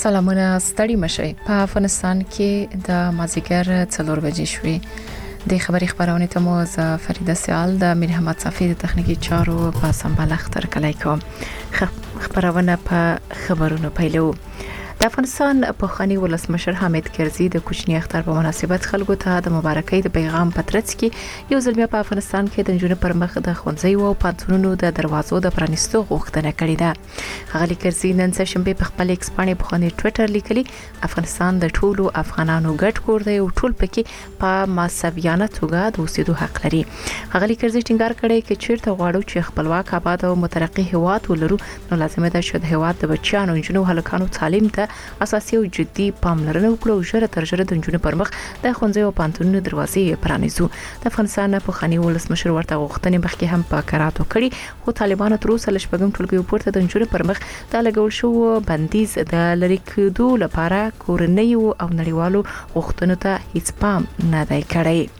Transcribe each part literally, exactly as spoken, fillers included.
سلامونه ستړي مشي په افغانستان کې د مازیګر څلور بجې شوې د خبري خبرونه ته مو ز فریده سیال د میر احمد صافی د تخنیکی چارو په سمبال اختر کلای کوم خبرونه په خبرونو پیلو د افغانستان په خاني ولسمشر حامد کرزي د کوچنی اختر په مناسبت خلکو ته د مبارکۍ د پیغام پترڅ کې یو ځل بیا په افغانستان کې د جنونو پر مخ د خونځي او پاتونونو د دروازو د پرانیستو غوښتنه کړې ده غالي کرزي نن سه شنبه په خپل ایکس باندې په خاني ټوئیټر لیکلي افغانستان د ټولو افغانانو ګډ کور دی او ټول پکې په ماسویانه توګه د اوسېدو حق لري غالي کرزي ټینګار کړی چې چیرته غواړو چې خپلواک آباد او مترقي هیواد ولرو نو لازمه ده چې د هیواد د بچیانو جنونو هلکانو تعلیم ته اساسي او جدي پاملرنه وکړو ژر تر ژره د جنونو پر مخ د خونځي او پانتونونو دروازې پرانیزو د افغانستان په خاني ولسمشر ورته غوښتنې مخکې هم په کراتو کړي خو طالبانو تر اوسه لشپږم ټولګي پورته د جنونو پر مخ د لګول شو بندیز د لری کېدو لپاره کورنۍ او نړیوالو غوښتنو ته هیڅ پام نه دی کړی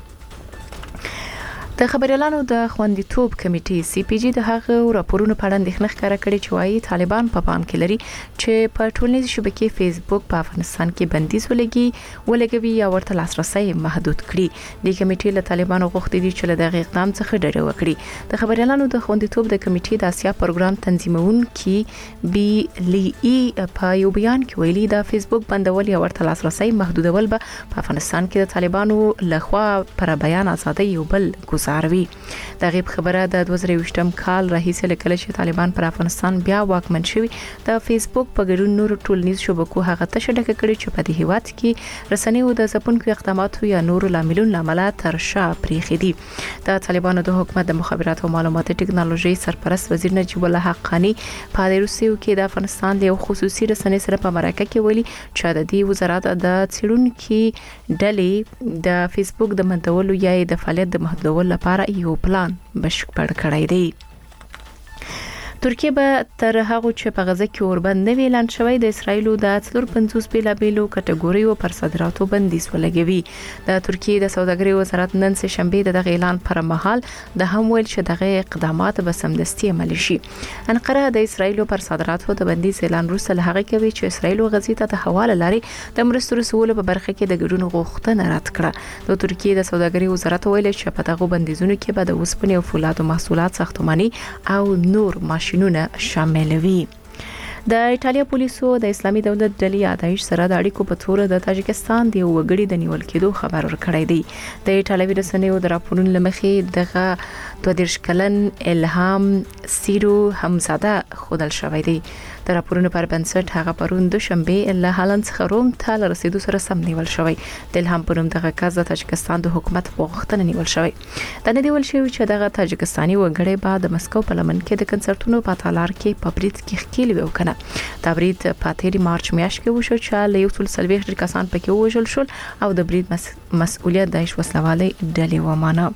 د خبريالانو د خوندیتوب کمیټې سی پی جی د هغه راپورونو په اړه اندېښنه ښکاره کړې چې وايي طالبان په پام کې لري چې په ټولنیزو شبکې فیسبوک په افغانستان کې بندیز ولګي ولګوي یا ورته لاسرسي محدود کړي د کمیټې له طالبانو غوښتي دي چې له دغه اقدام څخه ډډه وکړي د خبريالانو د خوندیتوب د کمیټې د اسیا پروګرام تنظیمونکي بي لی ای په یو بیان کې ویلي د فیسبوک بندول یا ورته لاسرسي محدودول به په افغانستان کې د طالبانو لخوا پر بیان ازادي یو بل ګزاروي د غیب خبره د دوه زره یوولسم کال راهیسې لیکل چې طالبان پر افغانستان بیا واکمن شوي د فیسبوک په ګډون نور ټولنیز شبکو هغه تشدد کړي چې په دې هیواد کې رسنیو د ځپونکو اقداماتو یا نور لاملونو لامل تر شا پریخي دي د طالبانو د حکومت د مخابرات او معلوماتي ټکنالوژي سرپرست وزیر نجیب الله حقانی په روسیو کې د افغانستان له خصوصي رسنۍ سره په مرکه کې ویلي چې د دې وزارت د څېړونکو ډلې د فیسبوک د مندولو یا د فعالیت د محدودولو لپاره یو پلان بشپړ کړی دی ترکیه به تر هغه چې په غزه کې اوربند نه ویلان شوی د اسرایلو د څلور پنځوس بیلابیلو کټګوریو پر صادراتو بندیز ولګوي د ترکیه د سوداګرۍ وزارت نن سه شنبه دغه اعلان پر مهال د هم ویل چې دغه اقدامات به سمدستي عملي شي انقره د اسرایلو پر صادراتو د بندیز اعلان وروسته له هغه کوي چې اسرایلو غزې ته د حواله لري د مرستو رسولو په برخه کې د ګډون غوښتنه رد کړه د ترکیه د سوداګرۍ وزارت ویل چې په دغه بندیزونو کې به د اوسپنې او فولادو محصولات ساختماني او نور ماشين نونه شامل وي د ایتالیا پولیسو د اسلامي دولت ډلې ادایش سره د اړیکو په تور د تاجکستان د وګړي د نیول کېدو خبر ورکړی دی د ایتالوي رسنیو د راپورونو لمخې دغه دوه دیرش کلن الهام سیرو همزاده خودل شوی دی د راپورونو پر بنسټ هغه پرون د شنبه له هالند څخه روم ته رسیدو سره سم نیول شوی د الهام پرون دغه کس د تاجکستان د حکومت په غوښتنه نیول شوی د نه دیول شوی چې دغه تاجکستاني وګړي بعد د مسکو په لمن کې د کنسرتونو په تالار کې په برید کې خکېل وکړه د برید په تیری مارچ میاشت کې وشو چې له یو څل سلويخ کسان پکې وژل شول او د برید مس... مسؤلیت د وسلوالۍ ډلې ومانه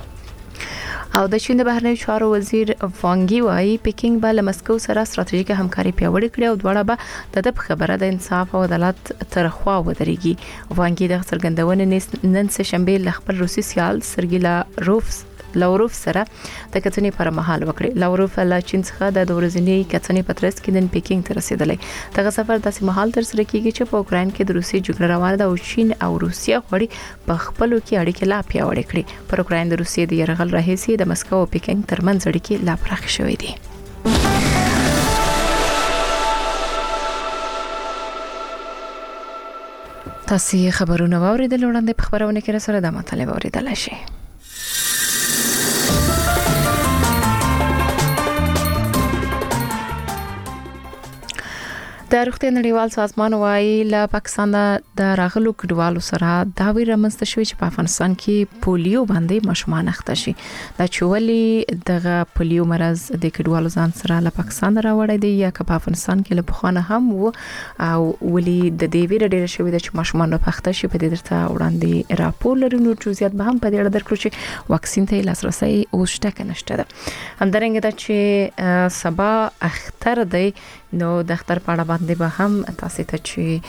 او د چین د بهرنیو چارو وزیر وانګي وايي پکینګ به له مسکو سره ستراتیژیکه همکاري پیاوړې کړي او دواړه به د خبره د انصاف او عدالت ترخوا ودرېږي وانګي د څرګندونې نن سه شنبه ل خپل روسي سیال سرګي لاروف لاوروف سره د کتنې پر مهال وکړي لاوروف له چین څخه د ورځنی کتنې پترس کې نن پکینګ ته رسیدلې دغه سفر داسې مهال تر سره کیږي چې په اوکرين کې د روسي جګړه روانه ده او چین او روسیا غوړي په خپلو کې اړیکې لا پیاوړې کړي پر اوکرين د روسي د يرغل راهیسي د مسکو او پکینګ ترمنځ اړیکې لا پراخ شوې دي تاسو خبرونه واوریدل وړاندې په خبرونه کې سره د مطلب اوریدل شي د روغتیا نړیوال سازمان وايي له پاکستان د راغلو کډوالو سره دا وی رامنځته شوی چې په افغانستان کې پولیو باندې ماشومان اخته شي دا چولي دغه پولیو مرز د کډوالو ځان سره له پاکستان راوړی دی یا که په افغانستان کې له پخوانه هم وو او ولي د دې ویره ډیره شوی د چې ماشومان په اخته شي په دې درته وړاندې راپور لري نو جزئیات به هم په دې اړه درکړو چې واکسین ته لاسرسي او شته نشته ده همدارنګه دا چې سبا اختر دی نو د اختر په اړه باندې به هم تاسو ته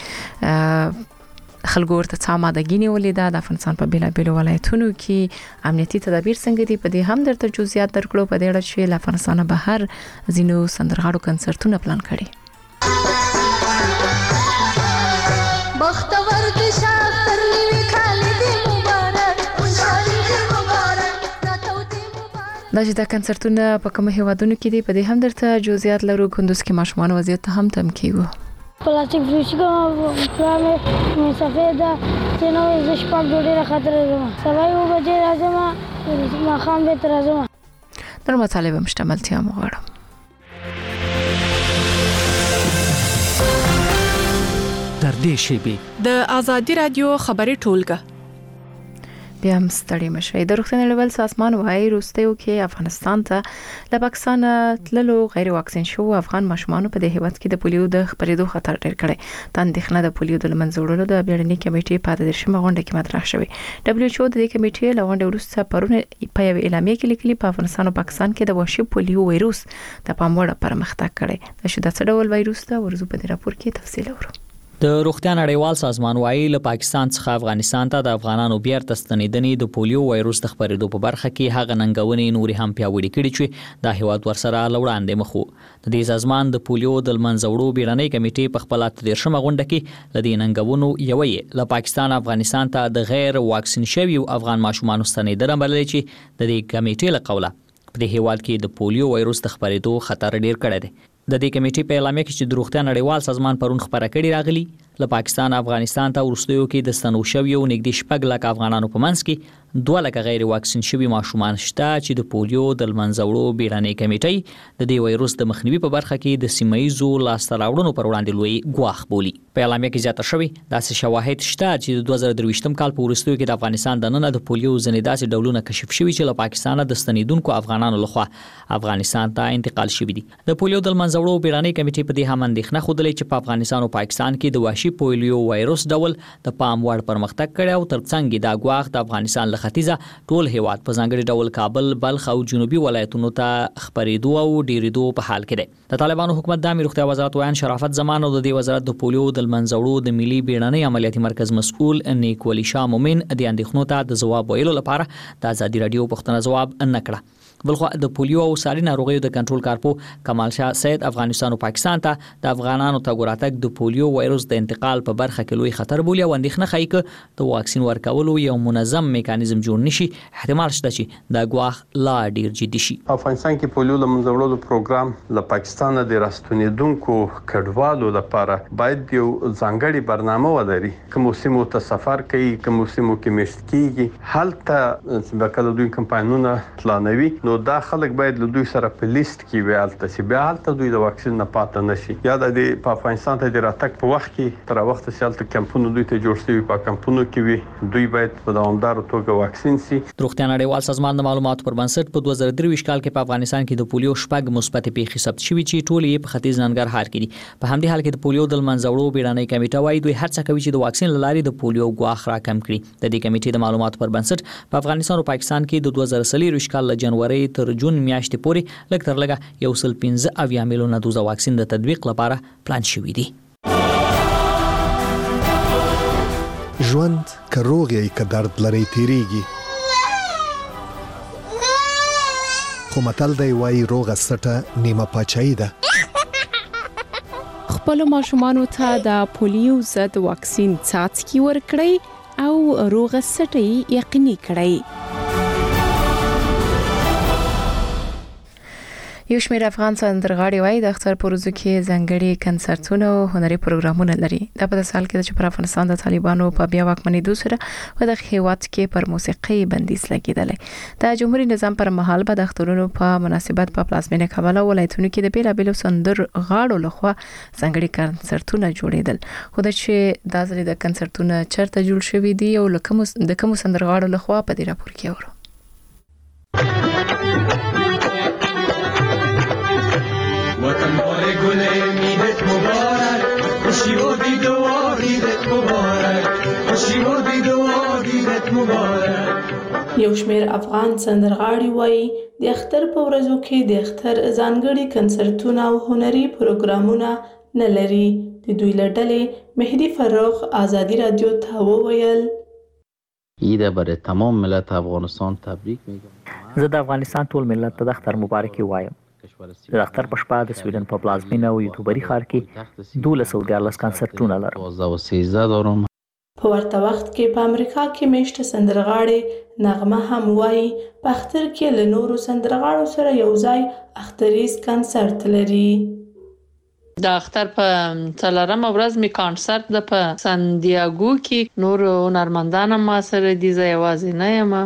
چې خلکو ورته څه مادګینی ولیدا د افغانستان په بیلابیلو ولایتونو کې امنیتي تدابیر څنګه دي په دې هم درته جزئیات درکړو په دې اړه چې له افغانستان بهر زینو سندرغاړو کنسرتونه پلان کړي دا چې دا کنسرتونه په کوم هیوادونو کې دي په دې هم درته جزئیات لرو. کندوز کې ماشومان وضعیت هم تم کیږي. پلاستیک فریج کوم پلان مې سفیده چې نو ز شپږ ډوډۍ راخاطر زما سبا یو بجې راځم ما خام به تر راځم. نور مطالب مشتملتیا مغواړم. در دې شیبې د آزادي رادیو خبري ټولګه بیا هم ستړي مشي. د روغتیا نړیوال سازمان وايي روستیو کې افغانستان ته له پاکستان تللو غیر واکسین شو افغان ماشومان په دې هیواد کې د پولیو د خپرېدو خطر ډېر کړي. د اندېښنه د پولیو د لمنځوړلو د بیړنۍ کمیټې په دېرشمه غونډه کې مطرح شوې. دبليو ایچ او د دې کمیټې له غونډې وروسته پرون په یو اعلامیه کې لیکلي په افغانستان او پاکستان کې د وحشي پولیو وایروس د پام وړ پرمختګ کړي. د شوده څه ډول وایروس دا ورزو په دې راپور کې تفصیل اورو. د روغتیا نړیوال سازمان وايي له پاکستان څخه افغانستان ته د افغانانو بیرته ستنېدنې د پولیو وایروس د خپرېدو په برخه کې هغه ننګونې نورې هم پیاوړې کړې چې د هیواد ورسره لوړاندې مخو. د دې سازمان د پولیو د لمنځوړو بیړنۍ کمیټې په خپل دېرشمه غونډه کې ل دې ننګونو یوې له پاکستان افغانستان ته د غیر واکسین شویو افغان ماشومان ستنېدنه بللې چې د دې کمیټې له قوله په دې هیواد کې د پولیو وایروس د خپرېدو خطر ډېر کړی دی. د دې کمیټې په اعلامیه کې چې د روغتیا نړیوال سازمان پرون خبره کړې راغلي له پاکستان افغانستان ته ورستیو کې د ستنو شویو نږدې شپږ لک افغانانو په منځ کې دوه لک غیر واکسین شوی ماشومان شته چې د پولیو د لمنځوړو بیړنۍ کمیټې د دې وایروس د مخنیوي په برخه کې د سیمایزو لاسته راوړنو پر وړاندې لوی ګواښ بولي. په اعلامیه کې زیاته شوی داسې شواهد شته چې د دوه زره درویشتم کال په ورستیو کې د افغانستان د نن د پولیو ځنې داسې ډولونه کشف شوي چې له پاکستان د ستنیدونکو افغانانو لخوا افغانستان ته انتقال شوي دي. د پولیو د لمنځوړو بیړنۍ کمیټې په دې هم اندېښنه خوده چې په افغانستان او پاکستان کې د وحشي پولیو وایروس ډول د پام وړ پرمختګ کړي او ترڅنګ دا ګواښ د افغانستان له ختیځه ټول هیواد په ځانګړي ډول کابل، بلخ او جنوبي ولایتونو ته خبرېدو او ډیریدو په حال کې دی. د طالبانو حکومت د امیر روغتیا وزارت ویان شرافت زمان او د دې وزارت د پولیو د لمنځوړو د ملي بیړنۍ عملیاتي مرکز مسؤل نیکولي شاه مومن د اندېښنو ته د ځواب ویلو لپاره د آزادي رادیو پښتنه ځواب نه کړه. بلخو د پولیو او ساري ناروغیو د کنټرول کارپو کمال شاه سید افغانستان او پاکستان ته د افغانانو ته ګوراتک د پولیو وایروس د انتقال په برخه کې لوی خطر بولي او اندېښنه ښيي چې د واکسین ورکولو یو منظم میکانیزم جوړ نشي. احتمال شته چې دا ګواښ لا ډیر جدي شي. افغانستان کې پولیو لمنځوړلو پروګرام له پاکستان د راستنیدونکو کډوالو لپاره باید یو ځانګړي برنامه ولري. کوم سیمو ته سفر کوي، کوم سیمو کې مشت کیږي، هلته به کله دوی کمپاینونه پلانوي نو دا خلک باید له دوی سره په لیست کې وي الته چې بیا هلته دوی د واکسین نه پاتې نشي. یا د په افغانستان ته د راتګ په وخت کې تر وخت چې هلته کمپونه دوی ته جوړ شوي په کمپونو کې وي دوی باید په دوامداره توګه واکسین شي. روغتیا نړیوال سازمان د معلوماتو پر بنسټ په دوه زره درویشت کال کې په افغانستان کې د پولیو شپږ مثبت پیښې ثبت شوي چې ټول یې په ختیځ ننګرهار کې دي. په همدې حال کې د پولیو د لمنځوړو بیړنۍ کمیټه وايي دوی هڅه کوي چې د واکسین لارې د پولیو ګواښ راکم کړي. د دې کمیټې د معلوماتو پر بنسټ په افغانستان او پاکستان کې د دوه زره څلوېښت کال له جنوري تر جون میاشتې پورې لږ تر لږه یو سل پنځه اویا میلیونه دوزه واکسین د تطبیق لپاره پلان شوی دی. ژوند که روغ یې که درد لري تیریږي، خو متل دی وایي روغه سټه نیمه پاچاهي ده. خپل ماشومانو ته د پولیو ضد واکسین څاڅکي ورکړئ او روغه سټه یقیني کړئ. یو شمېر افغان سندرغاړي وایي د اختر په ورځو کې ځانګړي کنسرتونه او هنري پروګرامونه لري. دا په داسې حال کې چې پر افغانستان د طالبانو په بیا واکمنېدو سره په دغه هیواد کې پر موسیقي بندیز لګېدلی. د جمهوریت نظام پر مهال به د اخترونو په مناسبت په پلازمینه کابل او ولایتونو کې د بیلابېلو سندرغاړو لخوا ځانګړي کنسرتونه جوړېدل. خو دا چې دا ځلې د کنسرتونه چیرته جوړ شوي دي او د کومو سندرغاړو لخوا په دې راپور کې اورو. وطن پر گل میدت مبارک، خوشی و دید و عیدت مبارک، خوشی و دید و عیدت مبارک. یو شمېر افغان سندرغاړي وایي د اختر په ورځو کې د اختر ځانګړي کنسرتونه او هنري پروګرامونه نه لري. د دوی له ډلې مهدي فروخ آزادي رادیو ته وویل عید برای تمام ملت افغانستان تبریک میگم. زه د افغانستان ټول ملت ته د اختر مبارکي وایم. د اختر په شپه د سویډن په پلازمینه او یوټوبري ښار کې دولس او دیارلس کنسرتونه لرم. دوازده و سیزده دارم. په ورته وخت کې په امریکا کې میشته سندرغاړې نغمه هم وایي په اختر کې له نورو سندرغاړو سره یو ځای اختریز کنسرت لري. د اختر په څلورمه ورځ می کنسرت د په سانډیاګو کې نور هنرمندان ما سره دي، زه یوازې نه یم.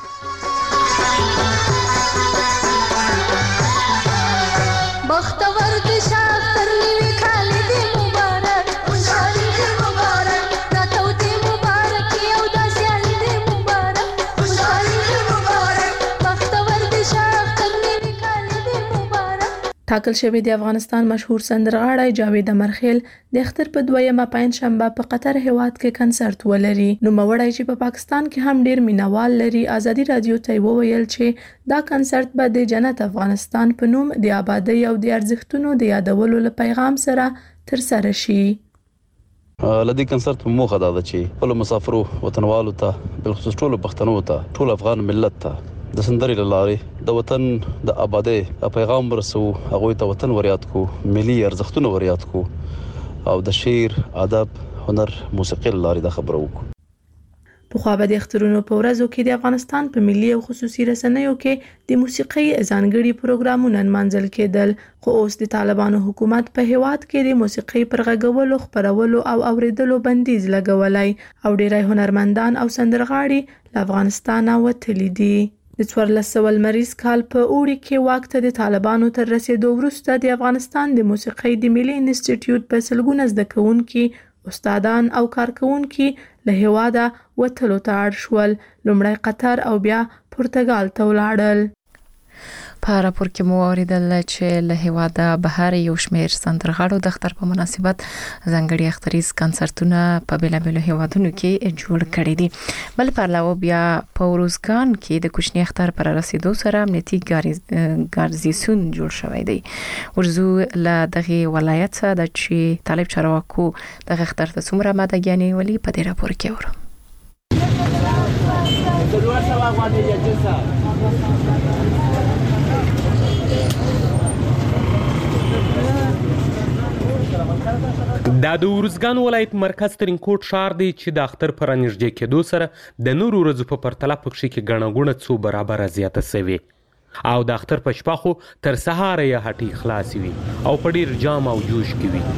ټاکل شوی د افغانستان مشهور سندرغاړی جاوید امرخیل د اختر په دویمه پنځشنبه په قطر هیواد کې کنسرت ولري. نو مړی چې په پاکستان کې هم ډیر مینوال لري ازادي رادیو ته وویل چې دا کنسرت به د جنت افغانستان په نوم د آبادی او د ارزښتونو د یادولو له پیغام سره تر سره شي. لدې کنسرت موخه دا ده چې ټول مسافرو وطنوالو ته بل خصوص ټول پښتنو ته ټول افغان ملت ته د سندرې لارې د وطن د آبادی پیغام ورسو، هغه ته وطن وریاد کو، ملي ارزښتونه وریاد کو او د شعر، ادب، هنر، موسیقي لارې د خبرو کو. په خو به د اخترونو په ورځو کې د افغانستان په ملي او خصوصي رسنیو کې د موسیقي ځانګړي پروګرامونه نمانځل کېدل، خو اوس د طالبانو حکومت په هیواد کې د موسیقي پر غږولو، خپرولو او اوریدلو بندیز لګولای او ډیری هنرمندان او سندرغاړي له افغانستانه وتلي دي. د څوارلس سوه لمریز کال په اوړي کې واک ته د طالبانو تر رسیدو وروسته د افغانستان د موسیقۍ د ملي انسټیټیوټ په سلګونه زده کوونکي، استادان او کارکوونکي له هیواده وتلو ته اړ شول. لومړی قطر او بیا پرتګال ته ولاړل. په راپور کې مو اوریدل چې له هیواده بهر یو شمېر سندرغاړو د اختر په مناسبت ځانګړي اختریز کنسرتونه په بیلابیلو هیوادونو کې جوړ کړي دي. بل په علاوه بیا په اروزګان کې د کوچني اختر پر رسیدو سره امنیتي ګارزیسون جوړ شوی دی. ورزو له دغه ولایت څخه د چې طالب چارواکو دغه اختر ته څومره مادهګانې ولي په دې راپور کې ورو. دا د ورزګان ولایت مرکز ترینکوټ ښار دی چې د اختر پر نږدې کېدو سره د نورو ورځو په پرتله پکې کې ګڼه ګوڼه څو برابره زیاته شوې او د اختر په شپه خو تر سهاره یې هټۍ خلاصې وي او په ډېر جام او جوش کې وي.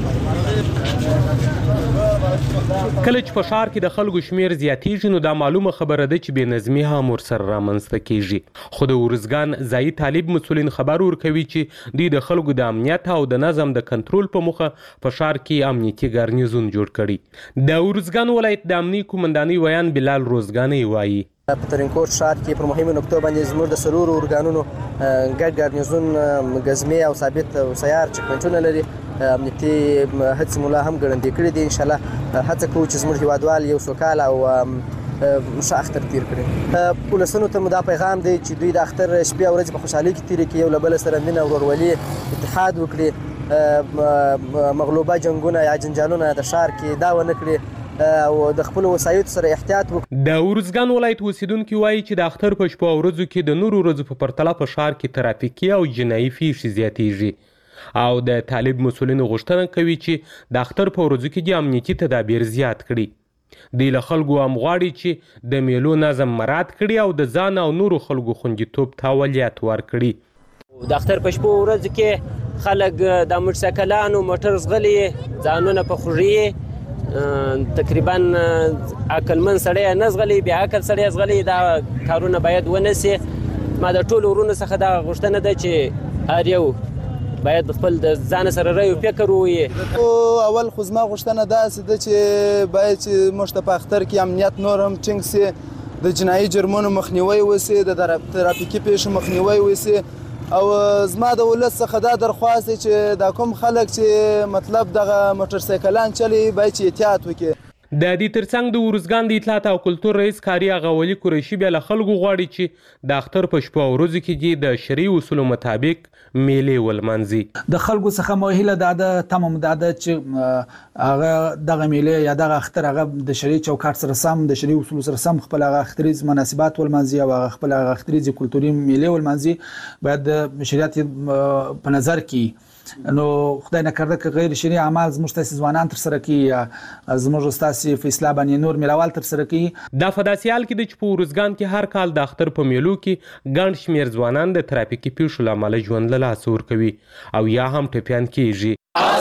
کله چې په ښار کې د خلکو شمیر زیاتېږي نو دا معلومه خبره ده چې بې نظمي هم ورسره رامنځته کېږي. خو د ورزګان ځایي طالب مسؤلین خبر ورکوي چې دوی د خلکو د امنیت او د نظم د کنټرول په موخه په ښار کې امنیتي ګارنیزون جوړ کړي. د ورزګان ولایت د امنیي قومندانۍ ویان بلال روزګانی وایي په ترینکوټ ښار کې پر مهمو نقطو باندې زموږ د څلورو ارګانونو ګډ ګارنیزون ګزمي او ثابت او سیار چک پوینټونه لري. امنیتي هڅې مولا هم ګړندې کړي دي. انشاءالله هڅه کوو چې زموږ هیوادوال یو سوکاله او ښه اختر تیر کړي. ولسونو ته مو دا پیغام دی چې دوی د اختر شپې او ورځې په خوشحالۍ کې تیرې کړي، یو له بل سره مینه ورورولي اتحاد وکړي، مغلوبه جنګونه یا جنجالونه د ښار کې دا ونه کړي او د خپل وسایطو سره احتیاط وکړي. د ورزګان ولایت اوسیدونکي وایي چې د اختر په شپو او ورځو کې د نورو ورځو په پرتله په ښار کې ترافیکي او جنایي پیښې زیاتېږي او د طالب مسؤلینو غوښتنه کوي چې د اختر په ورځو کې د امنیتي تدابیر زیات کړي. دوی له خلکو هم غواړي چې د میلو نظم مراعات کړي او د ځان او نورو خلکو خوندیتوب ته اولویت ورکړي. د اختر په شپو ورځو کې خلک د موټرسایکلانو موټر زغلي ځانونه په خوږي تقریبا عقلمن سړی نه زغلي، بیا عقل سړی زغلي. دا کارونه باید ونه سي. ما د ټولو ورونو څخه دا غوښتنه ده چې هر یو باید خپل د ځان سره رایو فکر ووایي. اول خو زما غوښتنه داسې ده چې باید چې موږ ته په اختر کې امنیت نور هم ټینګ سي، د جنایي جرمونو مخنیوی وسي، د ترافیکي پیښو مخنیوی وسي او زما د ولس څخه دا درخواست دی چې دا کوم خلک چې مطلب دغه موټرسایکلان چلي باید چې احتیاط وکړي. د دې ترڅنګ د ورزګان د اطلاعات او کلتور رئیس کاري آغا ولی قریشي بیا له خلکو غواړي چې د اختر په شپو او ورځو کې د شرعي اصولو مطابق میلې ولمانځي. د خلکو څخه موهله دا د تمام دا د چې هغه دغه میلې یا دغه اختر هغه د شرعي چوکاټ سره سم د شرعي اصولو سره سم خپل هغه اختریز مناسبات ولمانځي او هغه خپل هغه اختریز کلتوري میلې ولمانځي. باید د شریعت په نظر کې نو خدای نه کرده که غیر شرعي اعمال زموږ تاسې ځوانان تر سره کوي یا زموږ ستاسې په اصلاح باندې نور میلاوال تر سره کوي. دا په داسې حال کې دی چې په ارزګان کې هر کال د اختر په میلو کې ګڼ شمېر ځوانان د ترافیکي پیښو له امله ژوند له لاسه ورکوي او یا هم ټپیان کېږي.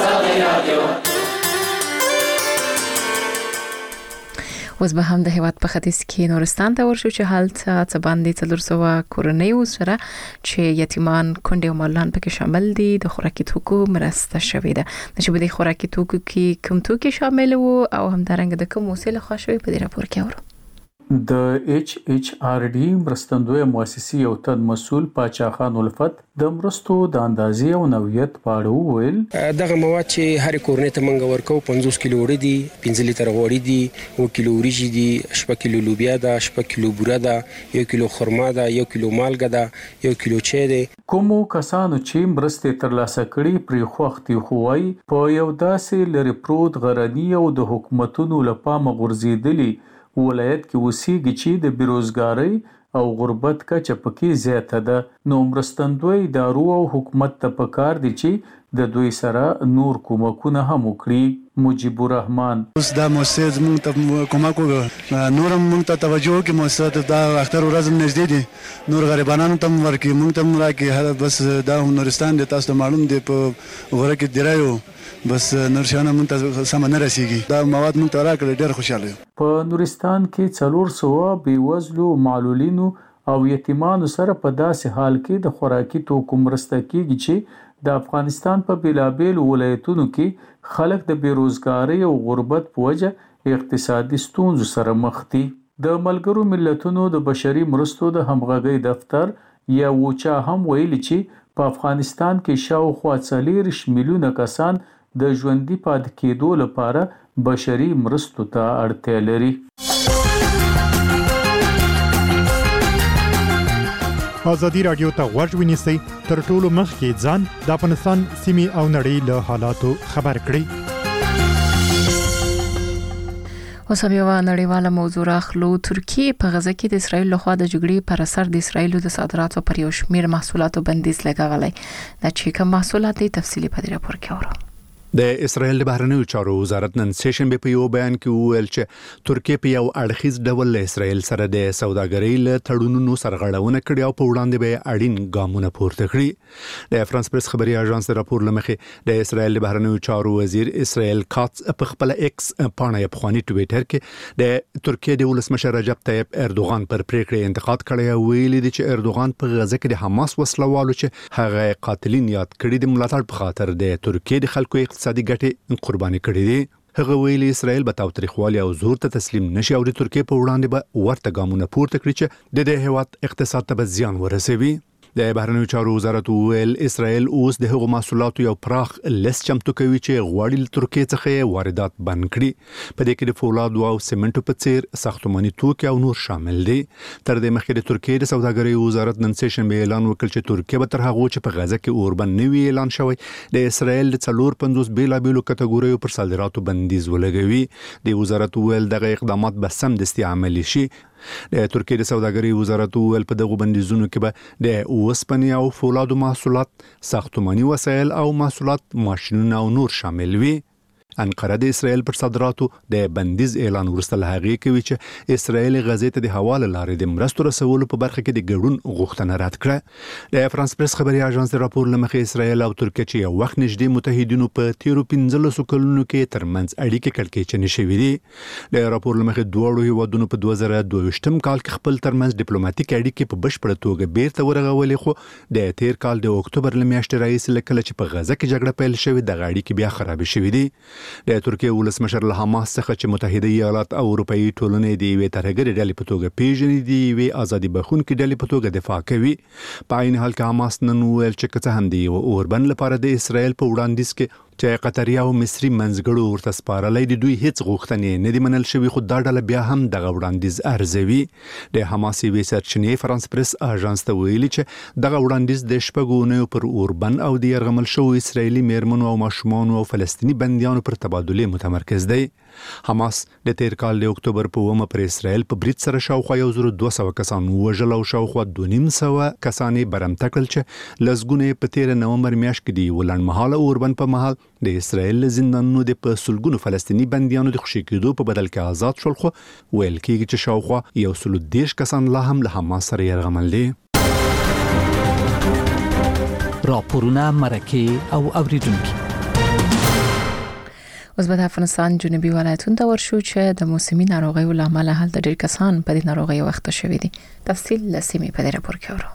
اوس به هم د هیواد په ختیځ کې نورستان ته ورشو چې هلته څه باندې څلور سوه کورنۍ سره چې یتیمان کونډې او مالان پکې شامل دي د خوراکي توکو مرسته شوې ده. چې په دې خوراکي توکو کې کوم توکي شامل وو او همدارنګه د کوم وسیله خوا شوې په دې راپور کې اورو. د ایچ ایچ آر ډي مرستندوی مؤسسې یو تن مسؤل پاچا خان الفت د مرستو د اندازې او نوعیت په اړه وویل دغه مواد چې هر کورنۍ ته منګه ورکو پنځوس کیلو وړي دي، پنځه لیټر غوړي دي، یو کیلو وریجې دي، شپږ کیلو لوبیا ده، شپږ کیلو بوره ده، یو کیلو خرما ده، یو کیلو مالګه ده، یو کیلو چای دی. کومو کسانو چې مرستې ترلاسه کړي پرې خوښ دي خو وايي په یو داسې لرې پروت غرني او د حکومتونو له پامه غورځېدلي ولایت کې اوسېږي چې د بیروزګارۍ او غربت کچه پکې زیاته ده. نو مرستندوی ادارو او حکومت ته پکار دي چې د دوی سره نور کومکونه هم وکړي. مجيب الرحمن اوس دا مؤسسه زموږ ته کومک وکړي، نورم موږ ته توجه وکړي، مؤسسه ته دا اختر ورځ نږدې دي، نور غریبانو ته ورکړي، موږ ته راکړي. بس دا نورستان د تاسو معلوم دی په غوړه کې درایو بس نورشانه مونږ ته سم نه رسیږي. دا مواد مونږ ته راکړل ډېر خوشاله. په نورستان کې څلور سوه بېوزلو معلولینو او یتیمانو سره په داسې حال کې د خوراکي توکو مرسته کیږي چې د افغانستان په بیلابیلو ولایتونو کې خلک د بیروزګارۍ او غربت په وجه اقتصادي ستونزو سره مخ دي. د ملګرو ملتونو د بشري مرستو د همغږۍ دفتر یا وچا هم ویلي چې په افغانستان کې شاوخوا څلېرویشت میلیونه کسان د ژوندي پاتې کېدو لپاره بشري مرستو ته اړتیا لري. ازادي راډیو ته غوږ ونیسئ تر ټولو مخکې ځان د افغانستان سیمې او نړۍ له حالاتو خبر کړئ. اوس هم یوه نړیواله موضوع راخلو. ترکیه په غزه کې د اسرایل لخوا د جګړې پر اثر د اسرایلو د صادراتو پر یو شمېر محصولاتو بندیز لګولی. دا چې کوم محصولات دي تفصیلي په دې راپور کې اورو. د اسرائیل د بهرنیو چارو وزارت نن سهشنبه په یو بیان کې وویل چې ترکیه په یو اړخیز ډول له اسرائیل سره د سوداګرۍ له تړونونو سرغړونه کړې او په وړاندې به اړین ګامونه پورته کړي. د فرانس پریس خبري اژانس راپور لمخې د اسرائیل د بهرنیو چارو وزیر اسرائیل کاتس په خپل ایکس پاڼه په خواني ټویټر کې د ترکیه د ولسمشر رجب طیب اردوغان پر پریکړې انتقاد کړی او ویلي دی چې اردوغان په غزه کې د حماس وسلوالو چې هغه قاتلین یاد کړي د ملاتړ په خاطر د ترکیه د خلکو اقتصادي ګټې قرباني کړې دي. هغه ویلي اسرائیل به تاوتریخوالي او زور ته تسلیم نشي او د ترکیه په وړاندې به ورته ګامونه پورته کړي چې د دې هیواد اقتصاد ته به زیان ورسوي. د بهرنیو چارو وزارت ویل اسرائیل اوس د هغو محصولاتو یو پراخ لیست چمتو کوي چې غواړي له ترکیه څخه واردات بند کړي. په دې کې د فولادو او سیمنټو په څیر ساختماني توکي او نور شامل دي. تر دې مخکې د ترکیه د سوداګرۍ وزارت نن سهشنبه اعلان وکړ چې ترکیه به تر هغه چې په غزه کې اوربند نوی اعلان شوی د اسرائیل د څلور پنځوس بیلابیلو کټګوریو پر صادراتو بندیز ولګوي. د وزارت ویل دغه اقدامات به سمدستي عملي شي. د ترکیه د سوداګرۍ وزارت ویل په دغه بندیزونو کې به د اوسپنې او فولادو محصولات، ساختماني وسایل او محصولات، ماشینونه او نور شامل وي. انقره د اسرائیل پر صادراتو د بندیز اعلان وروسته له هغې کوي چې اسرائیل غزې ته د هوا له لارې د مرستو رسولو په برخه کې د ګډون غوښتنه رد کړه. د فرانس پریس خبري اژانس د راپور له مخې اسرائیل او ترکیه چې یو وخت نږدې متحدینو په تیرو پنځلسو کلونو کې ترمنځ اړیکې کړکېچنې شوې دي. د راپور له مخې دواړو هیوادونو په دوه زره دوه ویشتم کال کې خپل ترمنځ ډیپلوماټیک اړیکې په بشپړه توګه بیرته ورغولې، خو د تیر کال د اکتوبر له میاشتې راهیسې له کله چې په غزه کې جګړه پیل شوې دغه اړیکې بیا خرابې شوې دي. د ترکیه ولسمشر له حماس څخه چې متحده ایالات او اروپאי ټولنې د یوې ترهګرې ډلې په توګه پیژني دي یوې ازادي بخښونکې ډلې په توګه دفاع کوي. په عین حال کې حماس نن ویل چې که څه هم دی اوربند لپاره د اسرائیل په وړاندیز کې چې قطري او مصري منځګړو ورته سپارلای دي دوی هیڅ غوښتنې نه دي منل شوی، خو دا ډله بیا هم دغه وړاندیز ارزوي. د حماس یوې سرچینې فرانس پریس اژانس ته ویلي چې دغه وړاندیز د شپږو اونیو پر اوربند او د یرغمل شوو اسرایلي میرمنو او ماشومانو او فلسطیني بندیانو پر تبادله متمرکز دی. حماس د تیر کال د اکتوبر په اومه پر اسرائیل په برید سره شاوخوا یو زر دوه سوه کسان وژل او شاوخوا دوه نیم سوه کسان برمته کړل چې لسګونه په تیر نومبر میاشت کې دی ولنډمهاله اوربند په مهال د اسرائیل زندانونو د په سلګونو فلسطینی بنديانو د خوشي کېدو په بدل کې آزاد شول، خو ویل کېږي چې شاوخوا یو سل دېرش کسان لا هم له حماس سره یرغمل دي. راپورونه مرکه او اوریدونکو. اوس به د افغانستان جنوبي ولایتونو ته ورشو چې د موسمي ناروغیو له امله هلته ډېر کسان په دې ناروغیو وخته شوي دي. تفصیل له سیمې په دې راپور کې اورو.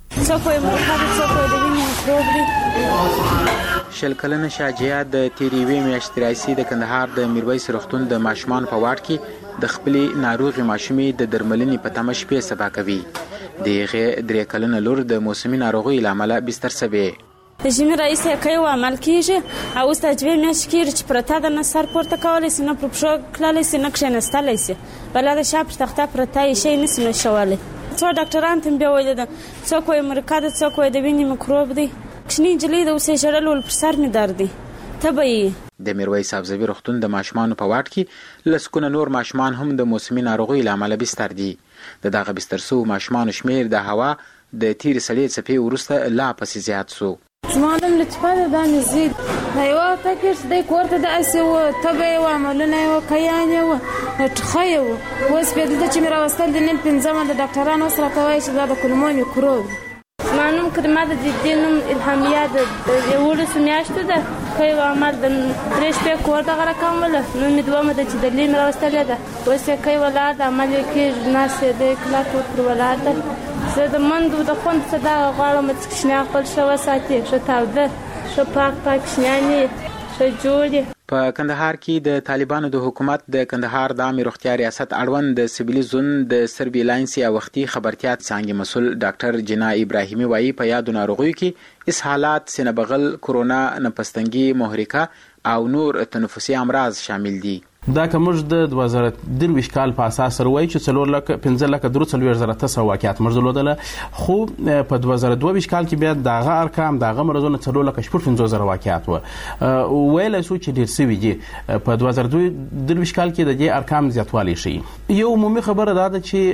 شل کلنه شاجعه د تیریوي میاشتې راځي د کندهار د میرویس روغتون د ماشومان په واټ کې د خپلې ناروغي ماشومې د درملنې په تمه شپې سبا کوي. دغه درې کلنه لور د موسمي ناروغي له امله بستر سوي. د ژمي رئیس کوي او عمل کیږي او اوس د جوې میاشت کې چې پرته د نصر پورته کولای سي نه پر پښو کلالای سي نه کښینستلای سي بل د شاپ تخته پرته شي نس نه شواله. څو ډاکټران تم بیا ویل ده څوک یې مرکه ده څوک یې د وینې میکروب دی کښنی جلې د اوسې جړل ول پر سر می درد دی تبعی. د میرویس ابزوی روغتون د ماشومان په واټ کې لسکونه نور ماشومان هم د موسمي ناروغي له امله بستر دي. د دغه بستر سو ماشومان شمیر د هوا د تیر سړې څپې ورسته لا پسې زیات سو. معلم لطفاده د نزيد هيوا پکې د کوړه د اسي او تبه او عملونه او کيانه او تخيو وس په دې چې میرا واستل د نن پنځمه د ډاکټرانو سره کوي چې دا د کلمو میکروب مانوم کلمه د دینم الهاميه د یوړو سمیاشته ده کوي عمل د درش په کوړه غره کومله نو مدومه د چې د لین راوستل ده وس کوي ولادت عمل کې ناسه د کلاکو پر ولادت زه د مندو د خوند صدا غواړم چې شنه خپل شو ساتي شتاوده شو پاک پاک شنانی شو جوړي. په کندهار کې د طالبانو د حکومت د کندهار د عامه روغتیا ریاست اړوند د سیویل زون د سرویلانس یا وختي خبرتيات څنګه مسول ډاکټر جنا ابراهیمي وایي په یاد ناروغیو کې اسهالات، سینه بغل، کرونا، نپستنګي، محرکه او نور تنفسي امراض شامل دي. دا کومج د دوه زره درویش کال په اساس وروي چې څلور لک پنځه لک درو څلور زره تاسو واقعیت مرزلودله خو په دوه زره دوه کال کې بیا دغه ارقام دغه مرزونه څلور لک شپږ پنځه زره واقعیت و ویل سو چې ډیر سوي دي. په دوه زره درویش کال کې د دې ارقام زیاتوالی شي. یو عمومي خبره دا ده چې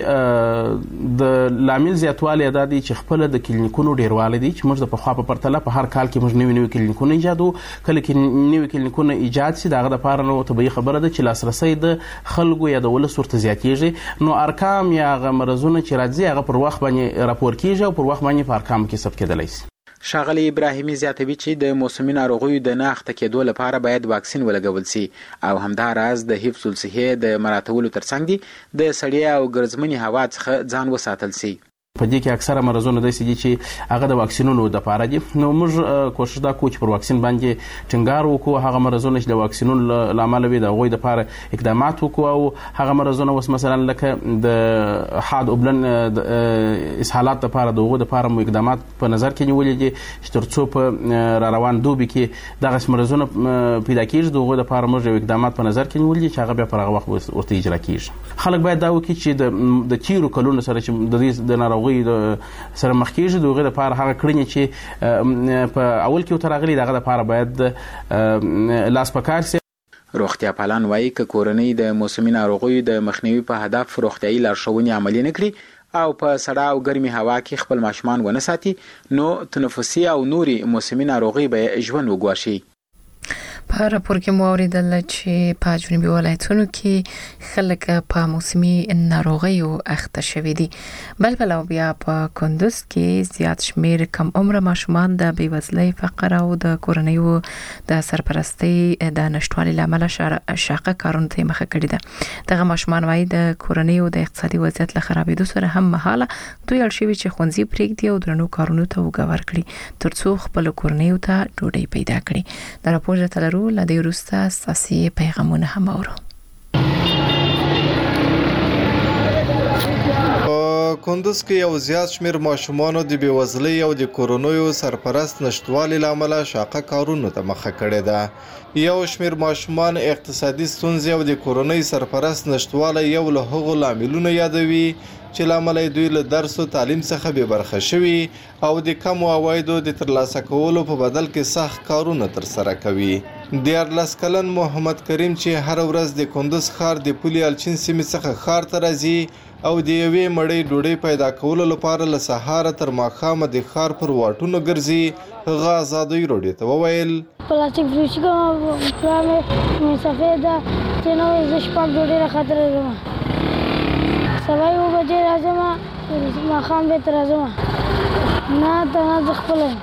د لامل زیاتوالی دا دي چې خپل د کلینیکونو ډیروالی دي چې موږ د په خوا په پرتله په هر کال کې موږ نوي نوي کلینیکونه ایجادو کله کې نوي کلینیکونه ایجاد سي دغه د پاره نو طبيعي خبره ده چې لاسرسي د خلکو یا د ولس ورته زیاتیږي نو ارقام یا غمرزونه چې راځي هغه پر وخت باندې راپور کیږي او پر وخت باندې په ارقام کې ثبت کېدلی شي. ښاغلي ابراهیمي زیاتوي چې د موسمي ناروغیو د نه اخته کېدو لپاره باید واکسین ولګول شي او همداراز د حفظ الصحه د مراتبولو ترڅنګ دي د سړی او ګرځمنې هوا څخه ځان وساتل شي. په دې کې اکثره مرزونه د سې چې هغه د واکسینونو د پاره دي نو موږ کوشش دا کوو چې پر واکسین باندې ټینګار وکړو. هغه مرزونه چې د واکسینونو لامل وي د غوي د پاره اقدامات وکړو او هغه مرزونه وس مثلا لکه د حاد اوبلن اسهالات د پاره دغه د پاره اقدامات په نظر کې نیولې دي چې ترڅو په را روان دوبي کې دغه مرزونه پیدا کیږي دغه د پاره موږ اقدامات په نظر کې نیولې چې هغه بیا پر هغه وخت ورته اجرا کیږي. خلک باید دا وکړي چې د چیرو کلونو سره چې د دې د ناروغي سره مخ کېږي دغه لپاره هغه کړنې چې په اول کې وترغلي دغه لپاره باید لاس پکار سي. روغتیا پالان وایي ک کورنۍ د موسمي ناروغیو د مخنیوي په هدف روغتیايي لارښوونې عملي نکړي او په سړه او ګرمي هوا کې خپل ماشومان ونه ساتي نو تنفسي او نوري موسمي ناروغي به ژوند وګواښي. په راپور کې مو اوریدل چې په جنوبي ولایتونو کې خلک په موسمي ناروغیو اخته شوي دي. بل بل بیا په کندوز کې زیات شمیر کم عمر ماشومان د بیوزلۍ، فقر او د کورنیو د سرپرستۍ د نشټوالي لامل شاقه کارونه ته مخه کړې ده. دغه ماشومان وايي د کورنیو د اقتصادي وضعیت له خرابېدو سره هم مهاله دوی اړ شوي چې ښوونځي پرېږدي او درنو کارونو ته وګور کړي ترڅو خپل کورنیو ته ډوډۍ پیدا کړي. د راپور تلرو لدی وروسته ساسي پیغامونه هم اورو. کندوز کې یو زیات شمیر ماشومان د بیوزلۍ او د کورونیو سرپرست نشټوالي لامل شاقه کارونو ته مخه کړې ده. یو شمیر ماشومان اقتصادي ستونزې او د کورونی سرپرست نشټوالي یو له هغو لاملونو یادوي چې لامل دوی له درس او تعلیم څخه به برخه شوي او د کم عوایدو د ترلاسه کولو په بدل کې سخت کارونه تر سره کوي. دیارلس کلن محمد کریم چې هر ورځ د کندوز ښار د پولي الچین سیمې څخه ښار ته راځي او د یوې مړۍ ډوډۍ پیدا کولو لپاره له سهاره تر ماښامه د ښار پر واټونو ګرځي. هغه ازادۍ راډیو ته وویل پلاستیک فروشي کوم پلان مې مسافر ده چې نو زه شپږ ډوډۍ راخاطر راځم سبا یو بجې راځم ماښام بېرته راځم نه ته نه زه خپله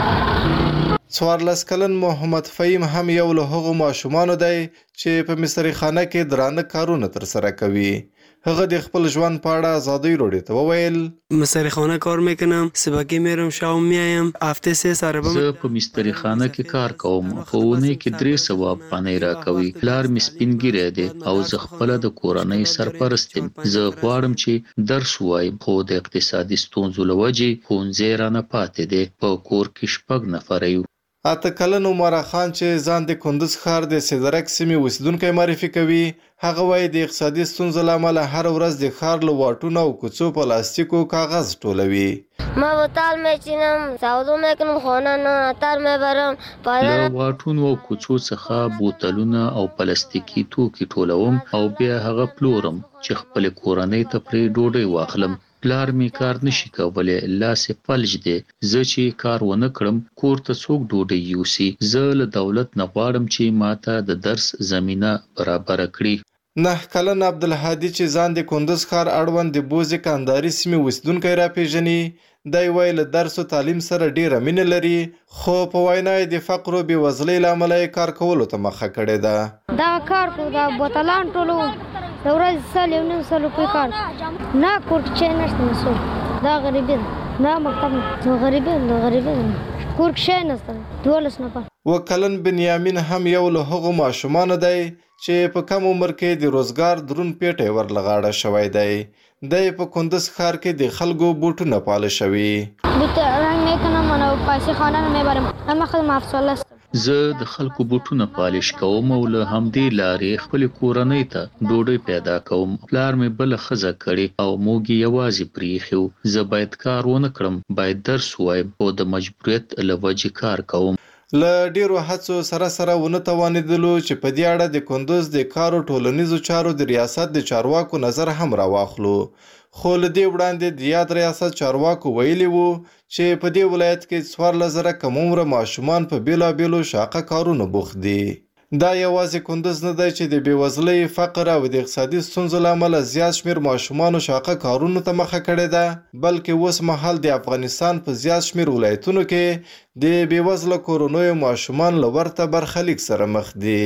څوارلس کلن محمد فهیم هم یو له هغو ماشومانو دی چې په مصري خانه کې درانه کارونه ترسره کوي. هغه د خپل ژوند په اړه ازادۍ راډیو ته وویل مصري خانه کار میکنم سباکی میرم شام میایم هفته سه سره زه په مستری خانه کې کار کوم خو ونه کې درې سوه افغانۍ راکوي. پلار مې سپینګیری دی او زه خپله د کورنۍ سرپرست یم. زه غواړم چې درس ووایم خو د اقتصادي ستونزو له وجې ښوونځی رانه پاتې دی. په کور کې شپږ نفره یو. اته کلن عمر خان چې ځان د کندوز ښار د سیدرک سیمې اوسیدونکی معرفي کوي هغه وایي د اقتصادي ستونزو له امله هر ورځ د ښار له واټونو او کوڅو پلاستیکو کاغذ ټولوي. ما بوتال میچینم سودو میکنم خونه نه اتر میبرم له واټونو او کوڅو څخه بوتلونه او پلاستیکي توکي ټولوم او بیا هغه پلورم چې خپل کورنۍ ته پرې ډوډۍ واخلم. پلار می کار نشي کولی لاس فلج دی. زه چې کار ونه کړم کور ته څوک ډوډۍ یوسي. زه له دولت نه غواړم چې ماته د درس زمینه برابره کړي. نه کلن عبدالهادي چې ځان د کندوز ښار اړوند د بوزي کندهاري سیمې اوسیدونکی راپېژني دی وایي له درس و تعلیم سره ډیره مینه لري خو په وینا یې د فقر او بېوزلۍ له امله یې کار کولو ته مخه کړې ده. دا کار کوو دا بوتلان ټولو د ورځې سل یو نیم سل روپۍ کار نه کور کې چای نشته مسؤل دا غریبي ده نه مکتب نه غریبي ده غریبي ده کور کې شی نشته دولس نفر. و کلن بنیامین هم یو له هغو ماشومانو دی چې په کم عمر کې د روزګار درون پیټی ورلغاړه شوی دی. دی په کندوز ښار کې د خلکو بوټونه پالشوي. بوټ رنګ میکنم او پیسې خانه نه میبرم اما خدمت افسوس است. زه د خلکو بوټونه پالش کوم او له همدې لارې خپل کورنۍ ته ډوډۍ پیدا کوم. پلار مې بل ښځه کړې او موږ یوازې پریښیو. زه باید کار ونه کړم باید درس ووایم او د مجبوریت له وجې کار کوم. له ډیرو هڅو سره سره ونه توانېدلو چې په دې اړه د کندوز د کارو ټولنیزو چارو د ریاست د چارواکو نظر هم راواخلو. خو له دې وړاندې د یاد ریاست چارواکو ویلي وو چې په دې ولایت کې څوارلس زره کم عمره ماشومان په بېلابېلو شاقه کارونو بوخت دي. دا یوازې کندوز نه دی چې د بېوزلۍ فقر او د اقتصادي ستونزو له امله زیات شمېر ماشومانو شاقه کارونو ته مخه کړې ده بلکې اوس مهال د افغانستان په زیات شمېر ولایتونو کې د بېوزله کورنیو ماشومان له ورته برخلیک سره مخ دي.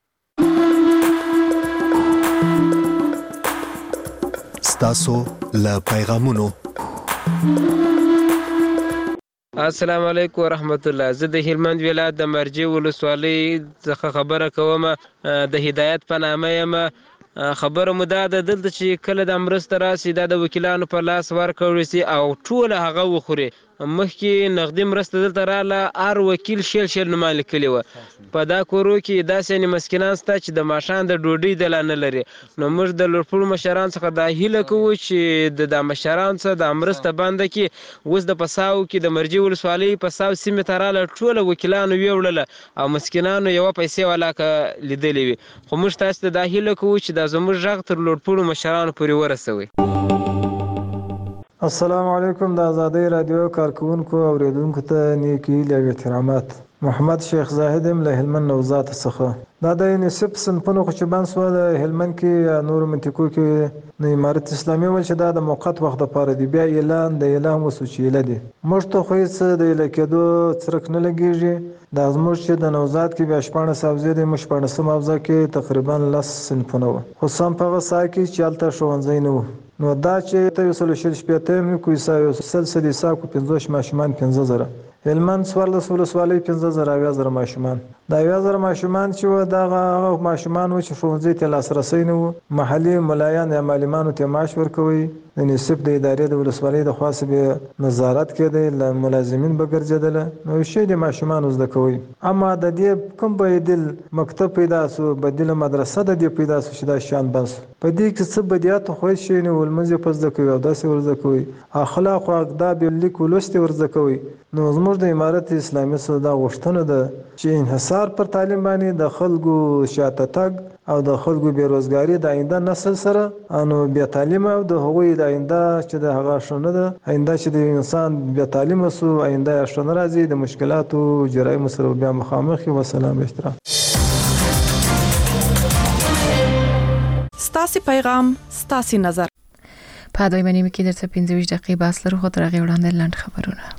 ستاسو له پیغامونو السلام علیکم ورحمت الله. زه د هلمند ولایت د مرجې ولسوالۍ څخه خبره کوم. د هدایت په نامه یم. خبره مو دا ده دلته چې کله د مرسته راسي دا د وکیلانو په لاس ورکړل سي او ټوله هغه وخوري. مخکې نغدي مرسته دلته راله هر وکیل شل شل نومان لیکلي وه. په دا کورو کې داسې یعنې مسکینان شته چې د ماښام د ډوډۍ دله نه لري. نو موږ د لوړپوړو مشرانو څخه دا هیله کوو چې د دا مشرانو څخه دا مرسته بنده کړي. اوس د پساو کې د مرجې ولسوالۍ پساو سیمې ته راله ټوله وکیلانو ویوړله او مسکینانو یوه پیسې ولاکه لیدلې وي. خو موږ تاسو ته دا هیله کوو چې دا زموږ غږ تر لوړپوړو مشرانو پورې ورسوئ. السلام علیکم. د آزادۍ رادیو کارکونکو او اوریدونکو ته نیک هیلې او احترامات. محمد شیخ زاهد یم له هلمند نوزاد څخه. دا د یونیسف صنفونو خو چې بند سوه د هلمند کې یا نورو منطقو کې د امارت اسلامي ویل چې دا د موقت وخت دپاره دی. بیا اعلان د اعلان وسو چې ایله دی. موږ ته خو هېڅ د ایله کېدو څرک نه لګېږي. دا زموږ چې د نوزاد کې بیا شپاړس حوزې دی موږ شپاړسم حوزه کې تقریبا لس صنفونه وه خو سم په هغه ساحه کې چې هلته ښوونځی نه و. نو دا چې ته یو سل شل شپېته یم کو یو سل سدیسا کو پنځوس ماشومان پنځه زره. هلمند څوارلس ولسوالۍ پنځه زره اویا زره ماشومان. دا اویا زره ماشومان چې وه دغه هغه ماشومان وو چې ښوونځي ته لاسرسی نه وو. محلي ملایان یا معلمانو ته معاش ورکوئ. د یونیسف د ادارې د ولسوالۍ د خوا څخه به نظارت کېدی له ملازمین به ګرځېدله. نو شی د ماشومانو زده کوئ. اما د دې کوم بدیل مکتب پیدا سو بدیله مدرسه د دې پیدا سو چې دا شیان بس په دې کې څه بدیات خو شي نه ولمزه پس د کوي او داسې ورزده کوي. اخلاق او آداب لیک ولست ورزده کوي. نو زموږ زموږ د امارت اسلامي سودا غوښتنه ده چې انحصار پر تعلیم باندې د خلکو شاته تګ او د خلکو بیروزګاری د آینده نسل سره انو بیا تعلیم او د هغوی د آینده چې د هغه شونه ده آینده چې د انسان بیا تعلیم سو آینده شونه راځي د مشکلاتو جرایم سره بیا مخامخ و سلام احترام. ستاسي پیغام ستاسي نظر په دویمه نیمه کې درته پنځه ویشت دقیقې بس لرو خو تر هغې وړاندې لنډ خبرونه.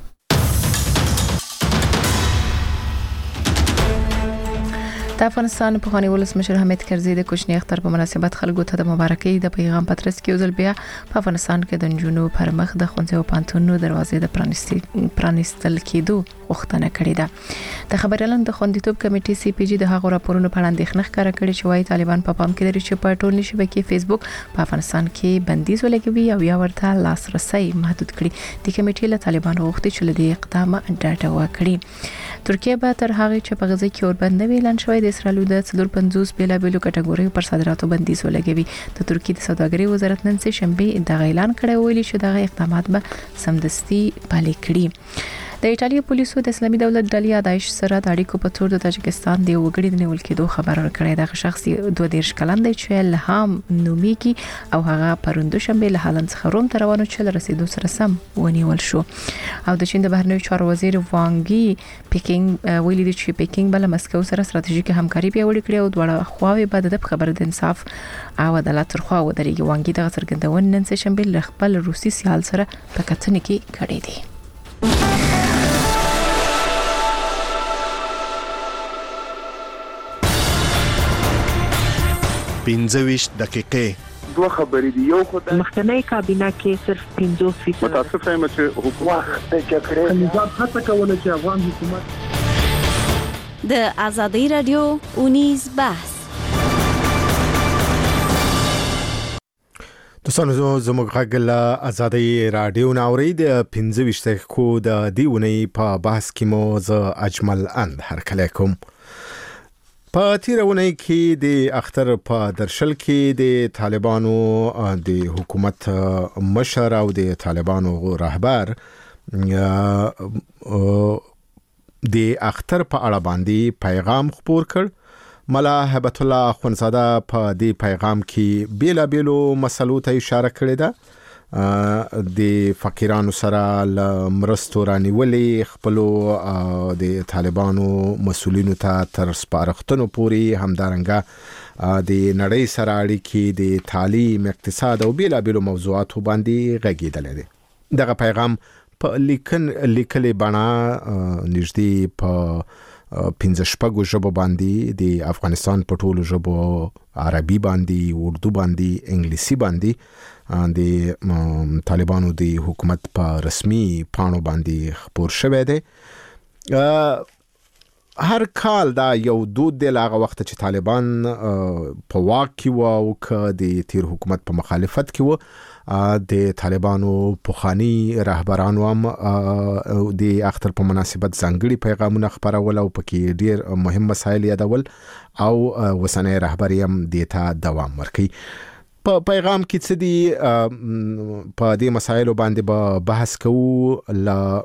د افغانستان پخوانی ولسمشر حامد کرزي د کوچنی اختر په مناسبت خلکو ته د مبارکۍ د پیغام پترس کې وزل بیا په افغانستان کې د نجونو پر مخ د ښوونځي او پانتونو دروازې د پرانیستي پرانیستل کېدو غوښتنه کړې ده. د خبري اعلان د خوندیتوب کمیټې سی پی جی د هغو راپورونو په اړه اندېښنه ښکاره کړې چې وايي طالبان په پام کې لري چې په ټولنیزې شبکې فیسبوک په افغانستان کې بندیز ولګوي او یا ورته لاسرسي محدود کړي. د کمیټې له طالبانو غوښتي چې له دې اقدام ډډه وکړي. ترکیه به تر هغه چې په غزه کې اوربند نه ویلان شوی د اسرائیل د څلور پنځوس بیلابیلو کټګوریو پر صادراتو بندیز ولګوي. د ترکیې د سوداګرۍ وزارت نن سه شنبه د اعلان کړی ویلي چې دغه اقدامات به سمدستي پلي کړي. د ایټالیا پولیسو د اسلامي دولت ډلې داعش سره د اړیکو په تور د تاجکستان د وګړي د نیول کېدو خبر ورکړی. دغه شخص دوه دیرش کلن دی چې الهام نومیږي او هغه پروندو شنبه له هالند څخه روم ته روانو چې رسیدو سره سم ونیول شو. او د چین د بهرنیو چارو وزیر وانګي پیکینګ ویلي دی چې پیکینګ بل مسکو سره ستراتیژیکه همکاري پیاوړې کړې او دواړه خواوې به د خبرو د انصاف او عدالت تر خوا ودرېږي. وانګي دغه څرګندونه نن سه شنبه له خپل روسي سیال سره په کتنې کې کړې دي. پنځه ویشت دقیقې دوه خبرې دي. یو خو د مخکنی کابینه کې صرف پنځوس فیصد متاسف یم چې حکومت د جګړې نظام هڅه کوله چې افغان حکومت د ازادي رادیو اونیز بحث دوستانو زموږ غږ له ازادي رادیو ناوري د پنځه ویشت دقیقو د دیونی په بحث کې مو ز اجمل اند هرکلی کوم. په تیرونه کې د اختر په درشل کې د طالبانو د حکومت مشر او د طالبانو رهبر د اختر په اړه باندې پیغام خپور کړ. ملا هبت الله خونزاده په دې پیغام کې بیلا بیلو مسلو ته اشاره کړې ده. د فقیرانو سره مرستو رانیولې خپلو د طالبانو مسولینو ته تر سپارښتنو پورې همدارنګه د نړۍ سره اړیکې د تعلیم اقتصاد او بیلا بیلو موضوعاتو باندې غږیدل دي. دغه پیغام په لیکن لیکلې بڼه نږدې په پنځه شپږو ژبو باندې د افغانستان په ټولو ژبو عربي باندې اردو باندې انګلیسي باندې د طالبانو د حکومت په رسمي پاڼو باندې خپور شوی دی. هر کال دا یو دود دی لاغه وخت چې طالبان په واک کې و او که د تیر حکومت په مخالفت کې و د طالبانو پخوانی رهبرانو هم د اختر په مناسبت ځانګړي پیغامونه خپرول او پکې ډیر مهم مسایل یادول او وسنۍ رهبري هم دې ته دوام ورکوي. په پیغام کې څه دي په دې مسایلو باندې به بحث کوو. ل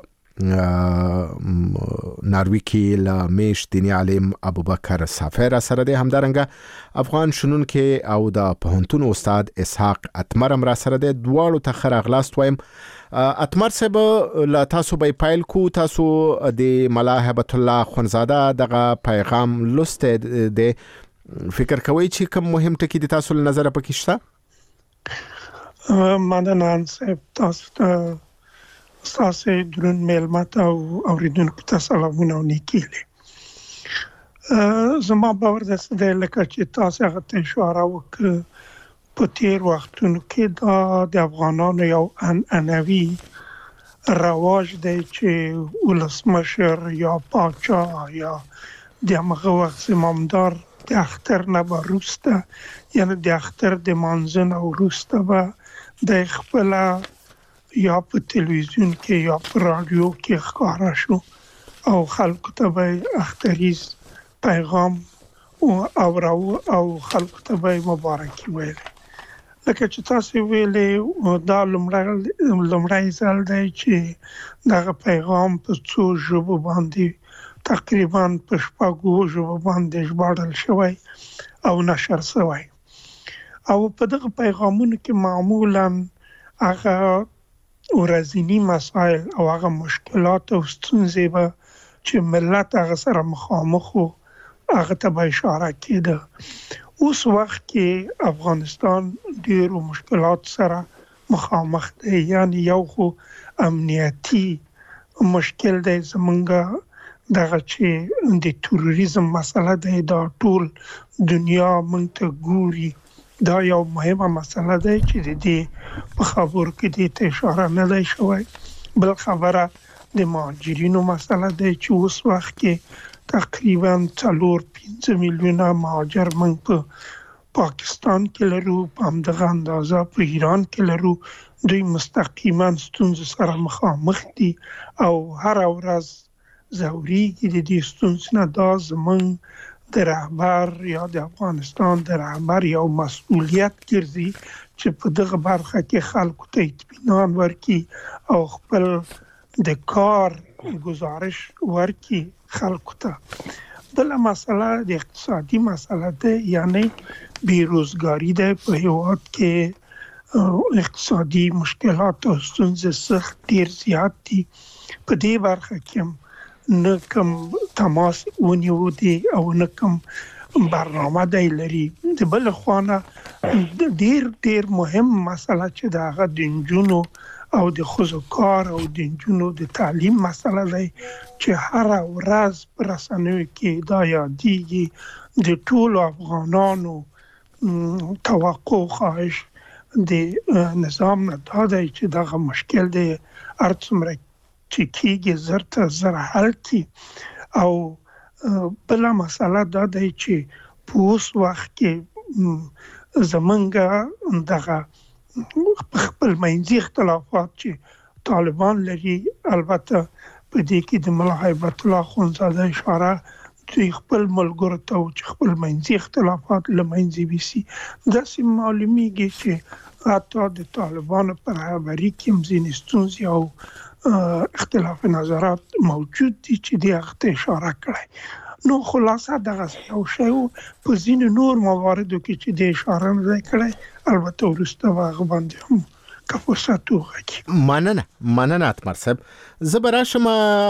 ناروی کې له میش دینی عالم ابوبکر صافی را سره دی، همدارنګه افغان شنونکي او د پوهنتون استاد اسحاق اتمر هم را سره دی. دواړو ته ښه راغلاست وایم. اتمر صاحب له تاسو به پیل کو. تاسو د ملا هبت الله خونزاده دغه پیغام لوسته دی، فکر کوئ چې کوم مهم ټکي د تاسو له نظره پکې شته؟ مننه صاحب، تاسو ته تاسو درون میلمات او اوریدونکو ته سلامونه او نیکیلې. زما باور داسې دی لکه چې تاسو هغه ته اشاره وکړه په تیر وختونو کې دا د افغانانو یو عنعنوي رواج دی چې ولسمشر یا پاچا یا د هغه وخت زمامدار د اختر نه وروسته، یعنی د اختر د مانځه نه وروسته به د خپل یا په تلویزیون کې یا په رادیو کې ښکاره شو او خلکو ته به اختریز پیغام او او خلکو ته به مبارکي ویل. لکه چې تاسو ویلې دا لمړی لمړی ځل دی چې دا پیغام په څو ژبو باندې تقریبا په شپږو ژبو باندې ژباړل شوی او نشر شوی او په دغه پیغامونو کې معمولا هغه ورځنی مسائل او هغه مشکلات او ستونزې به چې ملت هغه سره مخامخ وو هغه ته به اشاره کېده. اوس وخت کې افغانستان ډېرو مشکلات سره مخامخ دی، یعنی یو خو امنیتي مشکل دی زمونږ دغه چې د تروریزم مسله دی، دا ټول دنیا مونږ ته ګوري، دا یو مهمه مسله دی چې د دې په خبرو کې دې ته اشاره نه دی شوی. بل خبره د مهاجرینو مسله دی چې اوس وخت کې تقریبا څلور پنځه میلیونه مهاجر موږ په پاکستان کې لرو، په همدغه اندازه په ایران کې لرو. دوی مستقیما ستونزو سره مخامخ دي او هر ورځ ضروري د دې ستونزو نه دا زموږ د رهبر یا د افغانستان د رهبر یو مسؤلیت ګرځي چې په دغه برخه کې خلکو ته اطمینان ورکړي او خپل د کار گزارش ورکړي خلکو ته. بل مسله د اقتصادي مسله ده، یعنی بیروزګاری ده په هیواد کې، اقتصادي مشکلات او ستونزې سخت ډیر زیات دي. په دې برخه کې نه کوم تماس ونیو دي او نه کوم برنامه دی لري. د بل خوانه ډیر ډیر مهم مسله چې د هغه د نجونو او د ښځو کار او د نجونو د تعلیم مسله دی چې هر ورځ په رسنیو کې دا یادېږي. د ټولو افغانانو توقع خواهش د نظام نه دا دی چې دغه مشکل دی هر څومره چې کېږي زر ته زر حل کړي. او بله مسله دا دی چې په اوس وخت کې زمونږ دغه خپل منځي اختلافات چې طالبان لري، البته په دې کې د ملا هیبت الله خونزاده اشاره دوی خپل ملګرو ته چې خپل منځي اختلافات له منځه ویسي. داسې معلومیږي چې حتی د طالبانو په رهبري کې هم ځینې ستونزې او اختلاف نظرات موجود دي چې دې هغه ته اشاره کړی. نو خلاصه دغه یو شی په ځینو نور مواردو کې چې د اشاره نه کړی، البته وروسته هغه باندې هم که فرصت وغږي. مننه مننه اتمر صاحب. زه به راشم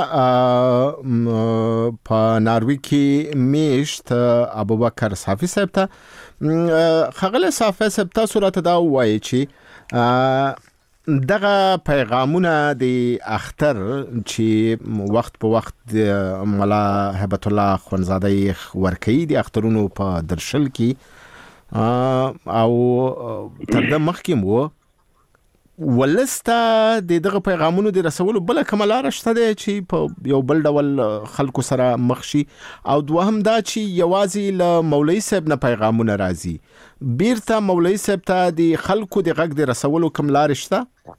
په ناروی کې میشت ابوبکر صافی صاحب ته. خغله صافی صاحب تاسو راته دا وایي چې دغه پیغامونه د اختر چې وخت په وخت ملا هیبت الله خونزاده ورکوي د اخترونو په درشل کې او تر د مخکې وو ولسته د دغه پیغامونو د رسولو بل کومه لار شته چې په یو بل ډول خلکو سره مخ شي، او دوهم دا چې یوازې له مولوي صاحب نه پیغامونه راځي، بیرته مولوي صاحب ته د خلکو د غږ د رسولو کوم لار شته؟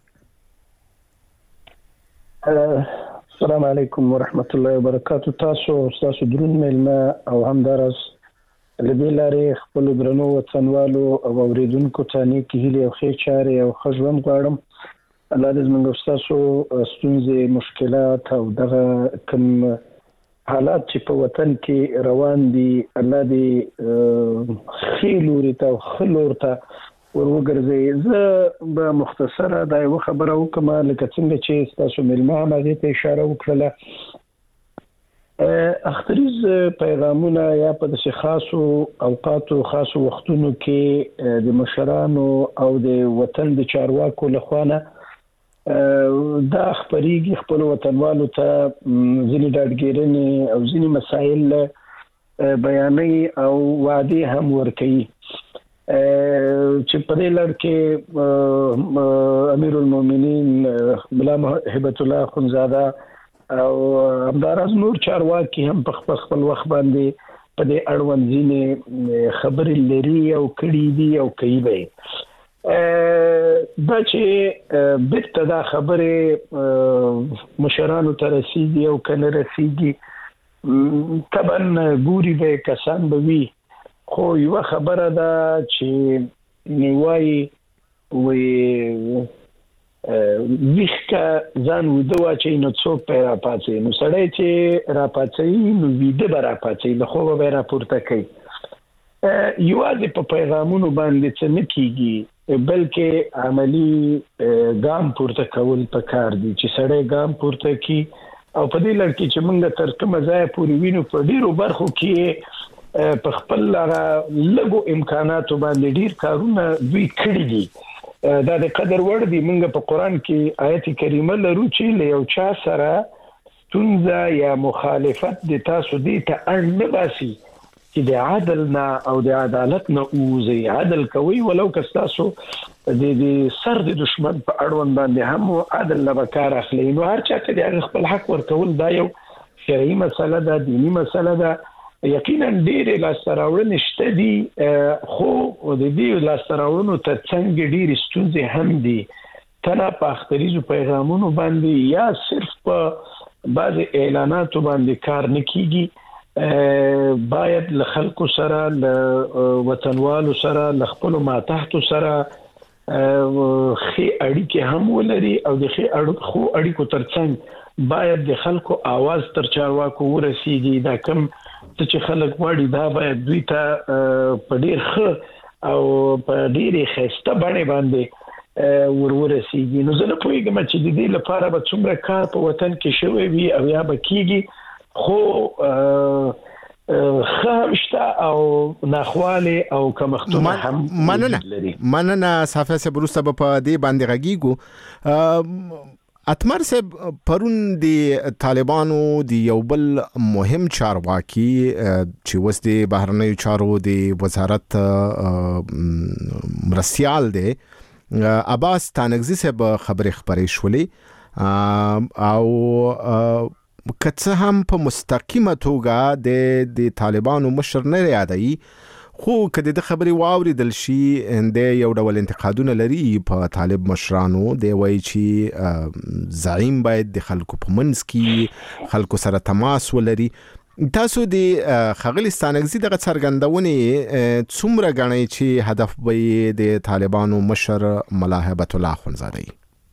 السلام علیکم ورحمت الله وبرکاتو. تاسو تاسو درون ملما او همدارس لدې لارې خپل درنو وطنوالو او اوریدونکو ته نیکې هیلې او ښې چارې او ښه ژوند غواړم. الله دې زموږ ستاسو ستونزې، مشکلات او دغه کوم حالات چې په وطن کې روان دي، الله دې ښې لوري ته او ښه لور ته ور وګرځوي. زه به مختصره دا یوه خبره وکړم لکه څنګه چې ستاسو مېلمه هم هغې ته اشاره وکړله. اختریز پیغامونه یا په داسې خاصو اوقاتو خاصو وختونو کې د مشرانو او د وطن د چارواکو لخوا نه دا خپریږي، خپل وطنوالو ته ځینې ډاډګیرنې او ځینې مسایل بیانوي او وعدې هم ورکوي چې په دې لړ کې امیر المؤمنین ملا هیبت الله خونزاده او همداراز نور چارواکي هم په خپل خپل وخت باندې په دې اړوند ځینې خبرې لري او کړي دي او کوي به دا چې بیرته دا خبرې مشرانو ته رسیږي او که نه رسیږي طبعا ګوري به کسان به وي، خو یوه خبره ده چې وایي وي ویخکا ځان وده واچي نو څوک پیرا پاتې نو سړی چې را پاتې نو ویده به را پاتې له خوبه به را پورته کوي. یوازې په پیغامونو باندې څه نه کیږي بلکې عملی ګام پورته کول پکار دي چې سړی ګام پورته کی او په دې لړ کې چې موږ تر کومه ځای پورې وینو په ډیرو برخو کې په خپل لږو امکاناتو باندې ډیر کارونه دوی کړي دي. دا د قدر وړ دی. موږ په قران کې آیت کریمه لرو چې له یو چا سره ستونزه یا مخالفت د تاسو دی ته اړ نه باسي چې د عدل نه او د عدالت نه اوزي. عدل کوي ولو که تاسو د سر د دشمن په اړوند باندې هم عدل نه وکړ اخلي. نو هر چا ته د خپل حق ورکول دا یو شرعي مسله ده، دینی مسله ده. یقینا ډېر لاستراوړنې شته دي خو د دې لاستراوړنو ته څنګه ډېر ستونزې هم دي. تنه په اختریزو پیغامونو باندې یا صرف په بعض اعلاناتو باندې کار نه کیږي. باید له خلکو سره له وطنوالو سره له خپل ماتحتو سره خې اړیکې هم ولري او د خې اړیکو اړیکو ترڅنګ باید د خلکو आवाज تر چارواکو ورسیږي. دا کوم چې خلک وړي دا باید دوی ته په ډیر ښه او په ډیره خسته باندې باندې ورورسیږي. نو زه نه پوهیږم چې د دې لپاره به څومره کار په وطن کې شوی وي او یا به کیږي، خو خامشته او ناخواله او کمختونه هم مننه مننه صافه سه بروسته په دې باندې غږیږو. اتمر صاحب پرون د طالبانو د یو بل مهم چارواکي چې وس د بهرنیو چارو د وزارت مرسیال دی عباس تانگزی صاحب خبرې خبرې شولې او کڅه هم په مستقیمه توګه د د طالبانو مشر نه یادای، خو کله د خبرې واوریدل شي د یو ډول انتقادونه لري په طالب مشرانو دی وایي چې زعیم باید د خلکو په منځ کې خلکو سره تماس ولري. تاسو د خغلستانګزي دغه څرګندونې څومره غنئ چې هدف به د طالبانو مشر ملاحبت الله خونزادي؟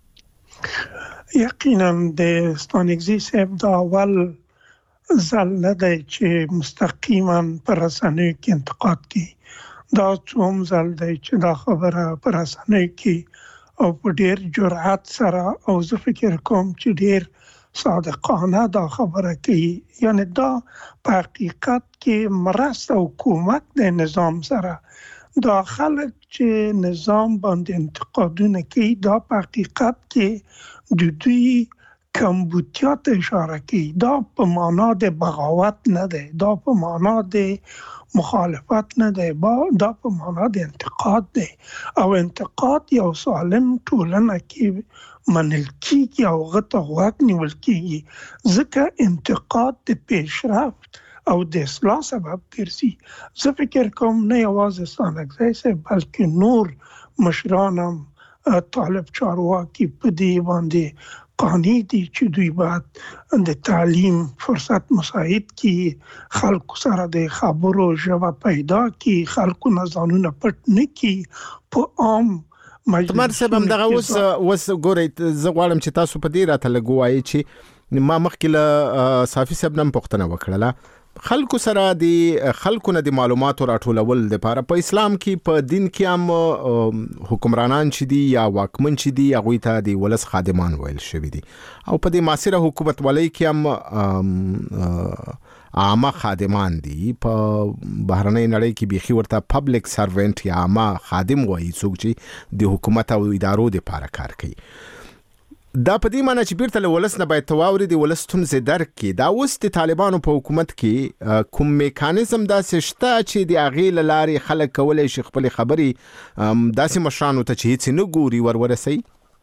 یقینا د ستانګزي صاحب دا اول ځل نه دی چې مستقیما پر رسنیو کې انتقاد کوي. دا څوم ځل دی چې دا خبره پر رسنیو کې او په ډیر جرأت سره او زه فکر کوم چې ډیر صادقانه دا خبره کوي. یعنی دا په حقیقت کې مرسته حکومت د نظام سره دا خلک چې نظام باندې انتقادونه کوي دا په حقیقت کې د دوی کمبودیا ته اشاره کوي. دا په معنا د بغاوت نه دی، دا په معنا د مخالفت نه دی، دا په معنا د انتقاد دی. او انتقاد یو سالم ټولنه کې منل کیږي او غته غوږ نیول کیږي، ځکه انتقاد د پیشرفت او د اصلاح سبب ګرځي. زه فکر کوم نه یوازې ستانګزی صاحب بلکې نور مشران هم طالب چارواکي په دې باندې قانع دي چې دوی باید د تعلیم فرصت مساعد کی، خلکو سره د خبرو ژبه پیدا کی، خلکو نه ځانونه پټ نه کی. په عام مجلس صاحب هم دغه اوس اوس ګورئ زه غواړم چې تاسو په دې راته لګوایي چې ما مخکې له صافي صاحب نه پوښتنه وکړله خلکو سره د خلکو نه د معلوماتو راټولول لپاره په اسلام کې په دین کې هم حکمرانان چې دي یا واکمن چې دي هغوی ته د ولس خادمان ویل شوي دي او په دې معاصره حکومت ولۍ کې هم عامه خادمان دي. په بهرنۍ نړۍ کې بیخي ورته پبلک سروینټ یا عامه خادم وایي څوک چې د حکومت او ادارو لپاره کار کوي. دا په دې معنی چې بیرته له ولس نه باید تواوري د ولس ستونزې درک کړي. دا اوس د طالبانو په حکومت کې کوم میکانیزم داسې شته چې د هغې له لارې خلک کولی شي خپلې خبرې داسې مشرانو ته چې هیڅ نه ګوري ور ورسوي؟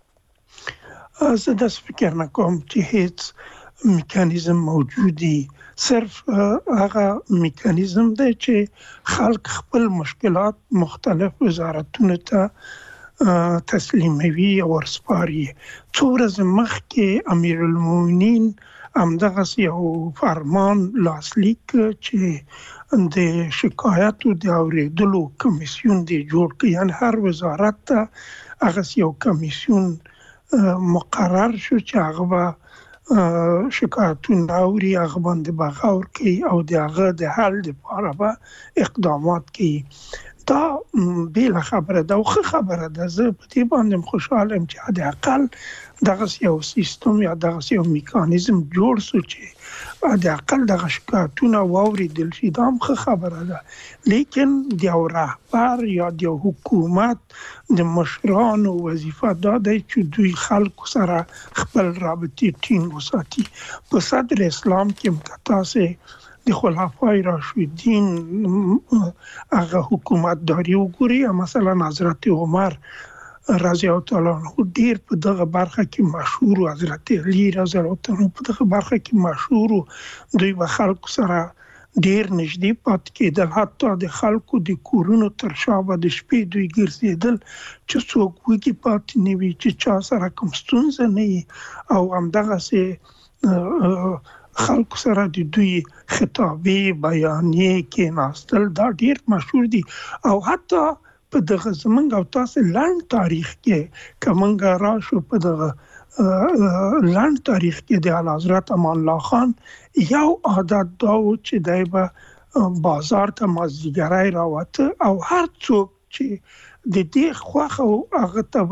زه داسې فکر نه کوم چې هیڅ میکانیزم موجودي. صرف هغه میکانیزم دی چې خلک خپل مشکلات مختلف وزارتونو ته تسلیموي او ورسپاري. څو ورځې مخکې امیر المؤمنین همدغه یو فرمان لاسلیک چې د شکایاتو د اوریدلو کمیسیون دی جوړ کړي، یعنی هر وزارت ته هغه یو کمیسیون مقرر شو چې هغه به شکایتونه اوري، هغه باندې به غور کوي او د هغه د حل لپاره به اقدامات کوي. دا بیله خبره ده او ښه خبره ده. زه په دې باندې خوشحاله یم چې حد اقل دغه یو سیستم یا دغه یو میکانیزم جوړ شو چې حد اقل دغه شکایتونه واوریدل شي. دا هم ښه خبره ده. لیکن د یو رهبر یا د یو حکومت د مشرانو وظیفه دا ده چې دوی خلکو سره خپل رابطې ټینګ وساتي. په صدر اسلام کې هم که تاسې د خلفای راشدین هغه حکومت داری وګوري، مثلا حضرت عمر رضی الله تعالی عنہ ډیر په دغه برخه کې مشهور، حضرت علی رضی الله تعالی عنہ په دغه برخه کې مشهور، دوی به خلکو سره ډیر نږدې پات کېدل، حتی د خلکو د کورونو تر شا به د شپې دوی ګرځېدل چې څوک وږي پاتې نه وي، چې چا سره کوم ستونزه نه وي، او همدغسې خلکو سره د دوی خطابې بیانیې کېناستل دا ډیر مشهور دي. او حتی په دغه زمونږ او تاسو لنډ تاریخ کې که موږ راشو په دغه لنډ تاریخ کې د اعلیحضرت امان الله خان یو عادت دا و چې دی به بازار ته مازدیګری راوته او هر څوک چې د دې خوښه و هغه ته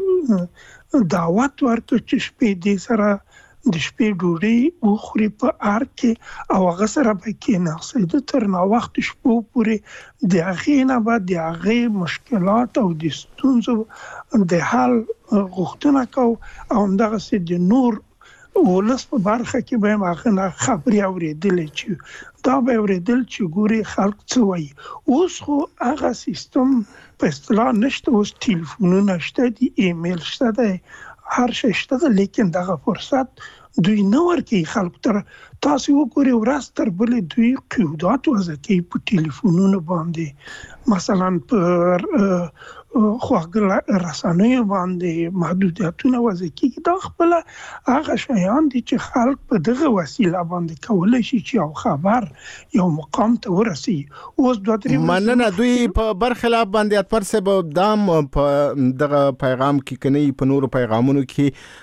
به دعوت ورکړه چې شپې دې سره د شپې ډوډۍ وخوري په ارګ کې، او هغه سره به کېناستي تر ناوخته شپو پورې د هغې نه به د هغې مشکلات او د ستونزو د حل غوښتنه کوو، او همدغسې د نور ولس په برخه کې به هم هغه نه خبرې اورېدلې چې دا به اورېدل چې ګوري خلک څه وایي. اوس خو هغه سیستم په اصطلاح نشته، اوس ټلیفونونه شته دي، ایمیل شته دی، هر شی شته ده، لیکن دغه فرصت دوی نه ورکوي خلکو ته. تاسو وګورئ ورځ تر بلې دوی قیودات وضع کوي په ټلیفونونو باندې، مثلا په خواږه رسنیو باندې محدودیتونه وضع کیږي. دا خپله هغه شیان دي چې خلک په دغه وسیله باندې کولی شي چې یو خبر یو مقام ته ورسي. اوس دوه درې مننه. دوی په برخلاف باندې اتپر صاحب دام په دغه پیغام کې کني په نورو پیغامونو کې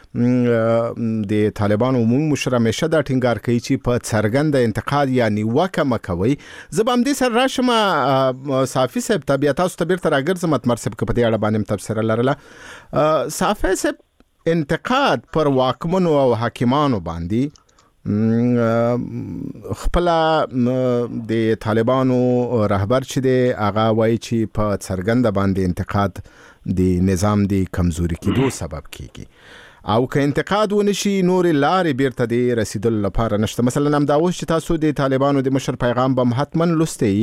د طالبانو عمومي مشر همیشه دا ټینګار کوي چې په څرګند انتقاد یا نیوکه مکوي. زه به همدې سره راشم صافي صاحب ته، بیا تاسو ته بیرته راګرځم اتمر صاحب که په دې اړه باندې تبصره لرله. صافي صاحب انتقاد پر واکمنو او حاکمانو باندې خپل د طالبانو رهبر چې دی هغه وایي چې په څرګند باندې انتقاد د نظام د کمزوري کېدو سبب کیږي، او که انتقاد ونشي نور لارې بیرته د رسیدلو لپاره نشته. مثلا هم دا اوس چې تاسو د طالبانو د مشر پیغام به حتما لوستی،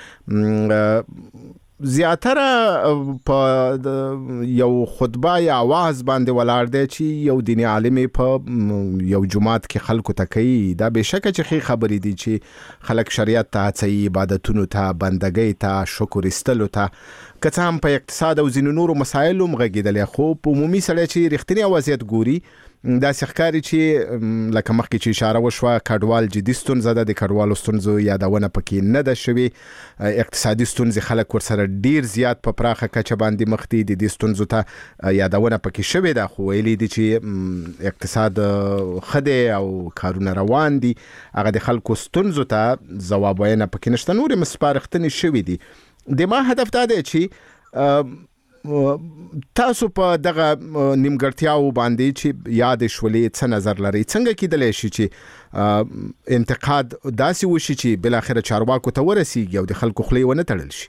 زیاتره په یو خطبه یا आवाज باندې ولاړ دی چې یو دیني عالم په یو جماعت کې خلکو ته کوي. دا به شک چې خې خبرې دي چې خلک شریعت ته هڅوي، عبادتونو ته، بندګۍ ته، شکر ایستلو ته، که څه هم په اقتصاد او ځینو نورو مسایلو هم غږېدلی، خو په عمومي سړی چې رښتینی وضعیت ګوري داسې ښکاري چې لکه مخکې چې اشاره وشوه کډوال جدي ستونزه ده، د کډوالو ستونزو یادونه پکې نه ده شوې، اقتصادي ستونزې خلک ورسره ډیر زیات په پراخه کچه باندې مخ دي، د دې ستونزو ته یادونه پکې شوې ده، خو ویلي دي چې اقتصاد ښه دی او کارونه روان دي، هغه د خلکو ستونزو ته ځواب ویونه پکې نشته، نورې سپارښتنې شوې دي. د ما هدف دا دی چې تاسو په دغه نیمګړتیاو باندې چې یاد شولې څه نظر لري، څنګه کېدلی شي چې انتقاد داسې وشي چې بل اخر چارواکو ته ورسیږي او د خلکو خولې ونه تړل شي؟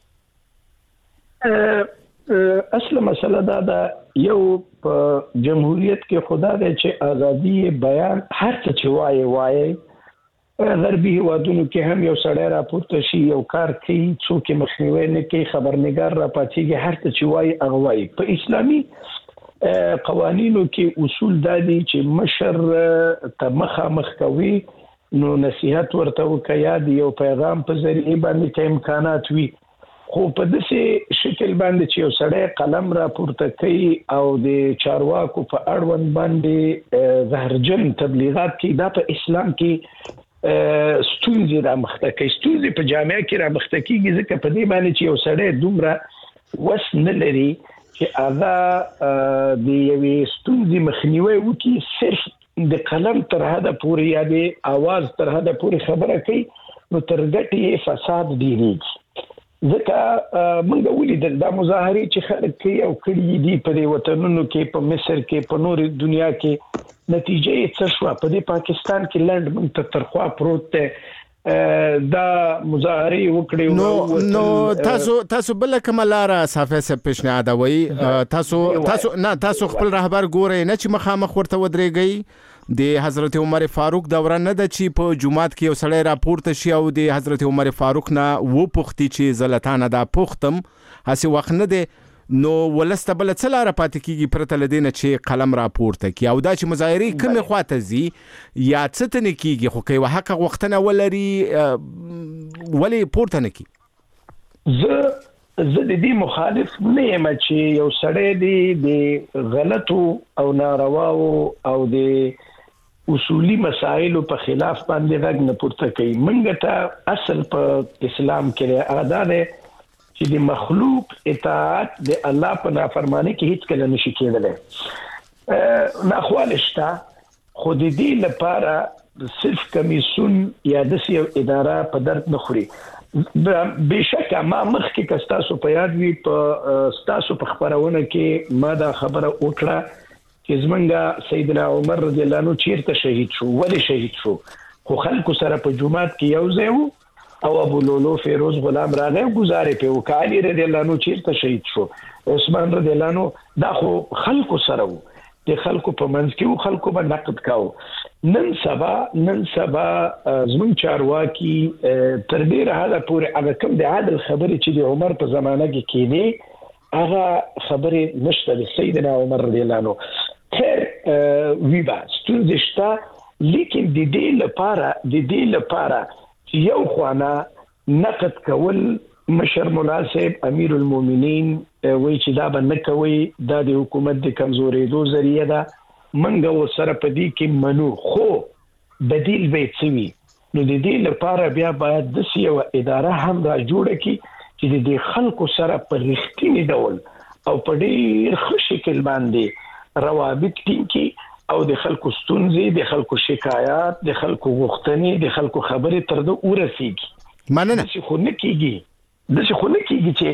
اصل مسله دا ده، یو په جمهوریت کې خدا دی چې ازادي بیان هر څه چې وایي وایي. غربي هیوادونو کې هم یو سړی راپورته شي یو کار کوي، څوک یې مخنیوی نه کوي، خبرنګار راپاڅېږي، هر څه چې وایي هغه وایي. په اسلامي قوانینو کې اصول دا دي چې مشر ته مخامخ کوي نو نصیحت ورته وکړه، یا د یو پیغام په ذریعه باندې که امکانات وي خو په داسې شکل باندې چې یو سړی قلم را پورته کوي او د چارواکو په اړوند باندې زهرجن تبلیغات کوي، دا په اسلام کې ستونزې را مخته کوي. ستونزې په جامعه کې را مخته کېږي ځکه په دې باندې چې یو سړی دومره وس نه لري چې هغه د یوې ستونزې مخنیوی وکړي، صرف د قلم تر حده پورې یا د اواز تر حده پورې خبره کوي، نو تر ګټې فساد ډېرېږي. ځکه موږ ولیدل دا مظاهرې چې خلک کوي او کړي دي په دې وطنونو کې، په مصر کې، په نور دنیا کې، نتیجه یې څه شوه؟ په دې پاکستان کې لنډ موږ ته ترخوا پروت دی، دا مظاهرې وکړي. نو نو تاسو تاسو بل کومه لاره صافی صاحب پیشنهادوي؟ تاسو تاسو نه تاسو خپل رهبر ګورئ نه چې مخامخ ورته ودرېږئ؟ د حضرت عمر فاروق دوره نه ده چې په جمعات کې یو سړی راپورته شي او د حضرت عمر فاروق نه وپوښتي چې زلتانه دا پوښتم، هسې وخت نه دی. نو ولسته بل څه لاره پاتې کېږي پرته له دې نه چې قلم راپورته کړي، او دا چې مظاهرې کومې خواته ځي یا څه ته نه کېږي، خو که یوه حقه غوښتنه ولري ولې پورته نه کړي؟ زه زه د دې مخالف نه یم چې یو سړی دی د غلطو او نارواو او د اصولي مسایلو په خلاف باندې غږ نه پورته کوي. موږ ته اصل په اسلام کې هغه دا دی چې د مخلوق اطاعت د الله په نافرمانی کې هیڅ کله نشي کېدلی. ناخواله شته، خو د دې لپاره صرف کمیسون یا داسې یو اداره په درد نه خوري. بېشکه ما مخکې که ستاسو په یاد وي په ستاسو په خپرونه کې ما دا خبره وکړه چې زمونږ سیدنا عمر رضی الله عنه چیرته شهید شو، ولې شهید شو؟ خو خلکو سره په جومات کې یو ځای وو او ابو لولو فیروز غلام راغی گزارې په وکړه، علي رضی الله عنه چیرته شهید شو، عثمان رضی الله عنه، دا خو خلکو سره وو، د خلکو په منځ کې وو، خلکو به نقد کاوه. نن سبا نن سبا زموږ چارواکي تر ډېره حده پورې هغه کوم د عادل خبرې چې د عمر په زمانه کې کېدې هغه خبرې نشته د سیدنا عمر رضی الله عنه. خیر وي به ستونزې شته، لیکن د دې لپاره د دې لپاره چې یو خوانه نقد کول، مشر مولا صاحب امیر المؤمنین وایي چې دا به نه کوي، دا د حکومت د کمزورېدو ذریعه ده، موږ ورسره په دې کې منو، خو بدیل به یې څه وي؟ نو د دې لپاره بیا باید داسې یوه اداره هم را جوړه کړي چې د دې خلکو سره په رښتیني ډول او په ډېر ښه شکل باندې روابط ټینګ کړي او د خلکو ستونزې، د خلکو شکایات، د خلکو غوښتنې، د خلکو خبرې تر ده ورسېږي. مننه. داسې خو نه کېږي داسې خو نه کېږي چې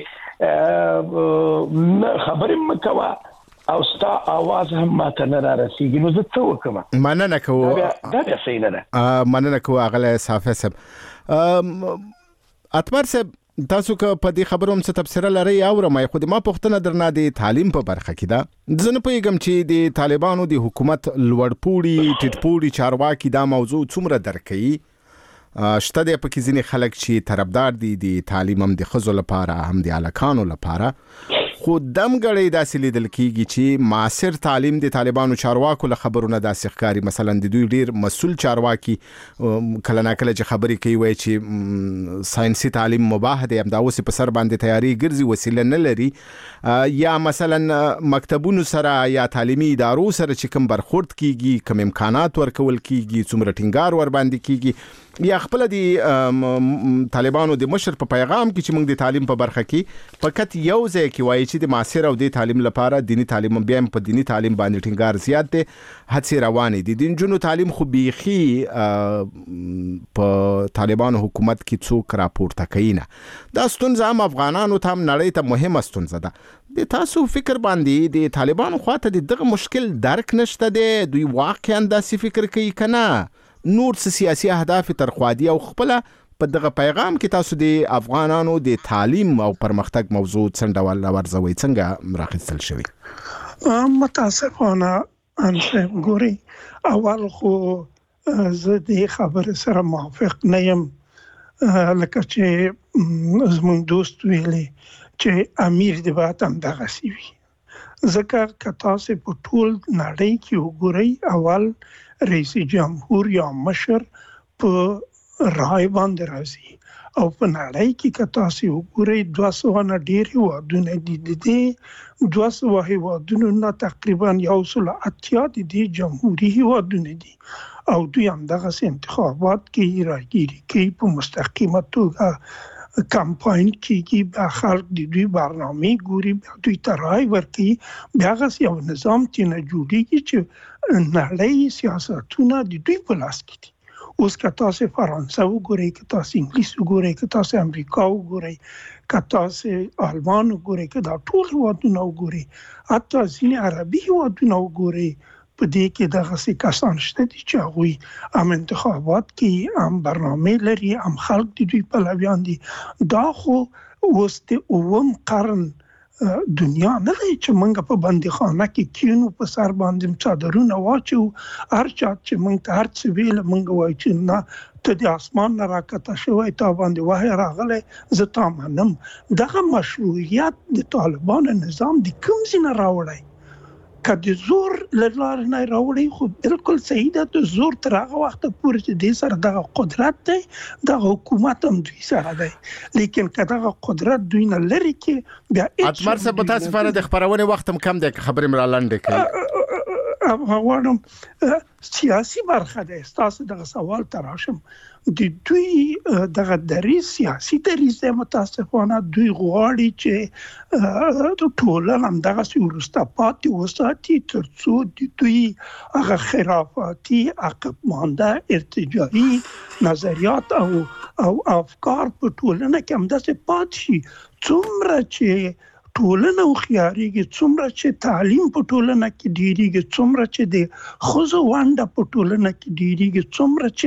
خبرې مه کوه او ستا اواز هم ماته نه را رسېږي، نو زه څه وکړم؟ مننه کوو. دا بیا صحیح نه ده. مننه کوو اغلی صافی صاحب. اتمر صاحب، تاسو که په دې خبرو هم څه تبصره لرئ اورم، خو د ما پوښتنه درنه د تعلیم په برخه کې ده. زه نه پوهېږم چې د طالبانو د حکومت لوړپوړي ټیټپوړي چارواکي دا موضوع څومره درک کوي. شته دی پکې ځینې خلک چې طرفدار دي د تعلیم هم د ښځو لپاره هم د هلکانو لپاره، خو دم ګړی داسې لیدل کېږي چې معاصر تعلیم د طالبانو چارواکو له خبرو نه داسې ښکاري. مثلا د دوی ډېر مسؤل چارواکي کله ناکله چې خبرې کوي وایي چې ساینسي تعلیم مباح دی، همدا اوس په سر باندې تیاری ګرځي، وسیله نه لري. یا مثلا مکتبونو سره یا تعلیمي ادارو سره چې کوم برخورد کېږي، کوم امکانات ورکول کېږي، څومره ټینګار ور باندې کېږي، یا خپل د طالبانو د مشر په پیغام کې چې موږ د تعلیم په برخه کې فقط یو ځای کې وایي چې د معاصر او د تعلیم لپاره دینی تعلیم بیا هم په دینی تعلیم باندې ټینګار زیات دی، هڅې روانې دي. د نجونو تعلیم خو بیخي په طالبانو حکومت کې څوک راپورته کوي نه. دا ستونزه هم افغانانو ته هم نړۍ ته مهمه ستونزه ده. د تاسو فکر باندې د طالبانو خواته د دغه مشکل درک نشته دی؟ دوی واقعا داسې فکر کوي که نه نور څه سیاسي اهداف تر خوا دي؟ او خپله په دغه پیغام کې تاسو د افغانانو د تعلیم او پرمختګ موضوع څنګه ډول ورزوي، څنګه راخیستل شوی؟ متاسفانه انشه ګوري، اول خو زه د خبرې سره موافق نه یم، لکه چې زموږ دوست ویلي چې امیر د باید همدغسې وي. ځکه که تاسو په ټول نړۍ کې وګورئ، اول رئیس جمهور یا مشر په رای باندې راځي او په نړۍ کې که تاسو وګورئ دوه سوه نه ډېر هیوادونه دي د دې دوه سوه هیوادونو نه تقریبا یو سل اتیا د دې جمهوري هیوادونه دي او دوی همدغسې انتخابات کوي راګیري کوي په مستقیمه توګه کمپاین کیږي بیا خلک د دوی برنامې ګوري بیا دوی ته رای ورکوي بیا هغسې یو نظام ترېنه جوړېږي چې نړۍ سیاستونه د دوی په لاس کې دي. اوس که تاسو فرانسه وګورئ که تاسو انګلیس وګورئ که تاسو امریکا وګورئ که تاسو آلمان وګورئ که دا ټول هیوادونه وګورئ حتی ځینې عربي هیوادونه وګورئ په دې کې دغسې کسان شته دي چې هغوی هم انتخابات کوي هم برنامې لري هم خلک د دوی پلویان دي. دا خو اوس د اووم قرن دنیا نه دی چې موږ په بندیخانه کې کینو په سر باندې څادرونه واچو هر چا چې موږ ته هر څه ویل موږ وایو چې نه ته د اسمان نه راکته شوی تا باندې وحی راغلی زه تا منم. دغه مشروعیت د طالبانو نظام د کوم ځای نه راوړی که د زور له لارې نه راوړی خو بالکل صحیح ده د زور تر هغه وخته پورې چې دې سره دغه قدرت دی دغه حکومت هم دوی سره دی لیکن که دغه قدرت دوی نه لرې کې بیا اتمر صاحب په تاسو لپاره د خبرونې وخت هم کم دی که خبرې مې را لنډې کړئ. غواړم سیاسي برخه ده تاسو دغه سوال ته راشم د دوی دغه دریځ سیاسي دریځ دی متاسفانه دوی غواړي چې ټولنه همدغسې وروسته پاتې وساتي تر څو د دوی هغه خرافاتي عقبمانده ارتجاعي نظریات او او افکار په ټولنه کې همداسې پاتې شي. څومره چې ټولنه هوښیارېږي څومره چې تعلیم په ټولنه کې ډېرېږي څومره چې د ښځو ونډه په ټولنه کې ډېرېږي څومره چې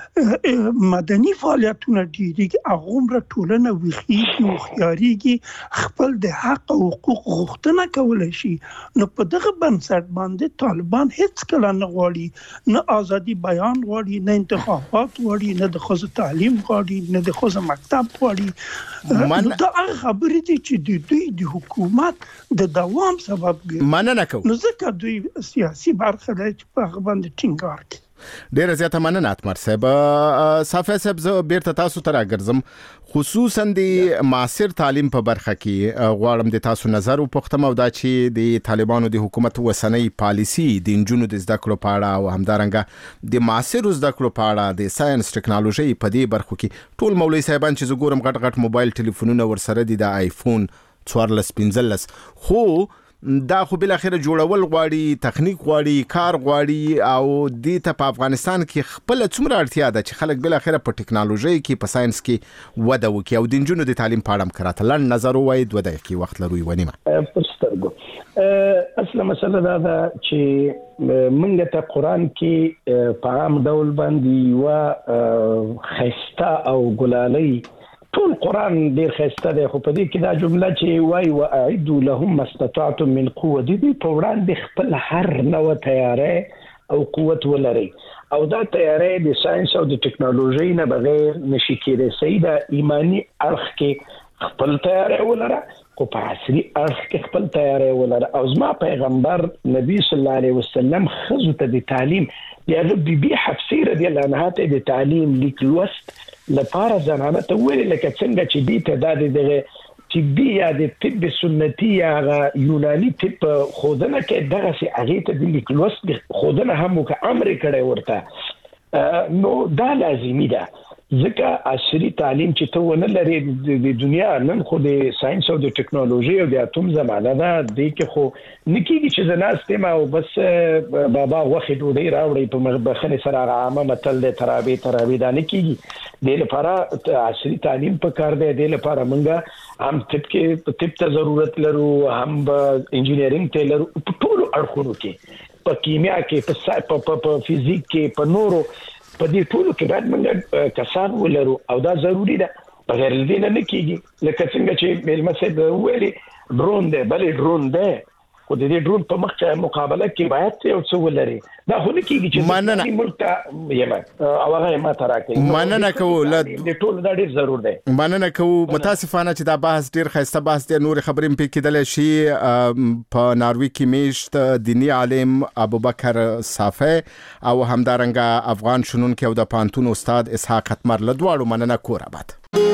مدني فعالیتونه ډېرېږي هغومره ټولنه ویښېږي هوښیارېږي خپل د حق او حقوق غوښتنه کولی شي. نو په دغه بنسټ باندې طالبان هېڅکله نه غواړي نه ازادي بیان غواړي نه انتخابات غواړي نه د ښځو تعلیم غواړي نه د ښځو مکتب غواړي. نو دا هغه خبرې دي چې د دوی د حکومت د دوام سبب ګرځي. مننه کوم. نو ځکه دوی سیاسي برخه دی چې په هغه باندې ټینګار کوي. ډیره زیاته مننه اتمر صاحب. صافی صاحب زه بیرته تاسو ته راګرځم خصوصا د معاصر تعلیم په برخه کې غواړم د تاسو نظر وپوښتم او دا چې د طالبانو د حکومت وسنۍ پالیسی د انجونو د زده کړو په اړه او همدارنګه د معاصر زده کړو په اړه د ساينس ټکنالوژي په دې برخو کې ټول مولوي صاحبان چې زګورم غټ غټ موبایل ټلیفونونه ورسره دي د آیفون څوارلس پنځلس خو دا خو بل اخر جوړول غواړي تخنیک غواړي کار غواړي او د ته په افغانستان کې خپل څومره اړتیا ده چې خلک بل اخر په ټکنالوژي کې په ساينس کې وده وکړي او د انجونو د تعلیم په اړه کراته لن نظر وای دوه دقیقې وخت لري ونیمه. پرسترګو اصله مسله دا ده چې موږ ته قران کې په عام ډول باندې و خسته او ګلالي ټول قران ډیر خسته دی خو په دې کې دا جمله چې وای و اعدوا لهم ما استطعتم من قوه دې په وړاندې خپل هر نوع تیاری او قوت ولري او دا تیاری د ساينس او د ټکنالوژي نه بغیر نشي کېدای. سید ایمانی اړخ کې خپل تیاری ولره خو په عصري اړخ کې خپل تیاری ولره او زما پیغمبر نبی صلی الله علیه وسلم خزو ته د تعلیم یا د بي حفصه رضی الله عنها ته د تعلیم لیکلوست لپاره زنانه ته ویل لکه څنګه چې دې ته د دغه طبي یا د طب سنتي یا یوناني طب خودنه کې دغه سي هغه ته د لیکلوست خودنه هم که امر کړي ورته نو دا لازمي ده ځکه عصري تعلیم چې ته ونه لري د دنیا نن خو د ساينس او د ټکنالوژي او د اتم زمانه ده د کې خو نکیږي چې زناست ما او بس بابا وخت ډوډۍ راوړي په مخبخنه سره عامه متل د ترابي ترابي دا نکیږي د لپاره عصري تعلیم په کار دی د لپاره مونږه هم طب کې طب ته ضرورت لرو هم انجینرینګ ته لرو په ټولو اړخونو کې په کیمیا کې په فزیک کې په نورو په دې ټولو کې باید موږ کسان ولرو او دا ضروری ده بغیر دې نه کیږي. لکه څنګه چې مېلمه صاحب ویلي ډرون دی بلې ډرون دی خو د دې ډرون په مخ مقابله کې باید یو څه ولري دا خو نه کیږي چې د ملک ته یم او هغه ما تراکې مننه کوم د ټول دا ډیر ضرور دی مننه کوم متاسفانه چې دا بحث ډیر خسته بحث دی نور خبرې په کېدل شي په ناروی کې میشت دینی عالم ابوبکر صافی او همدارنګه افغان شنونکو د پانتون استاد اسحاق ختمر لدواړو مننه کورابات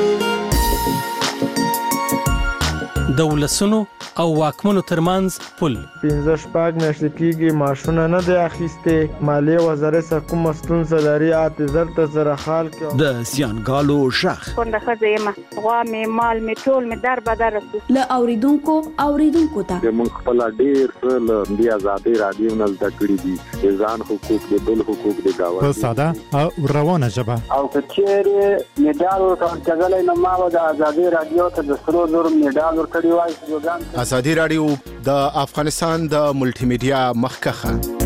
دولسونو او واکمنو ترمنځ پل پنځه شپږ میاشتې کېږي معاشونه نه دی اخیستې مالیې وزارت سره کومه ستونزه لري اته زر ته زره خال کې د زیانګالو شخ څنګه ښځه یم غوا مې مال مې ټول مې در بدر له اوریدونکو اوریدونکو ته موږ خپل ډیر څه له د آزادۍ رادیو نه زده کړي دي ځان حقوق د بل حقوق د گاونډي په ساده او روانه ژبه او کچېره میډال ورکړل نو ما د آزادۍ رادیو ته د سرو زر میډال ورکړی وای ازادي رادیو د افغانستان د ملټي میډیا مخکخه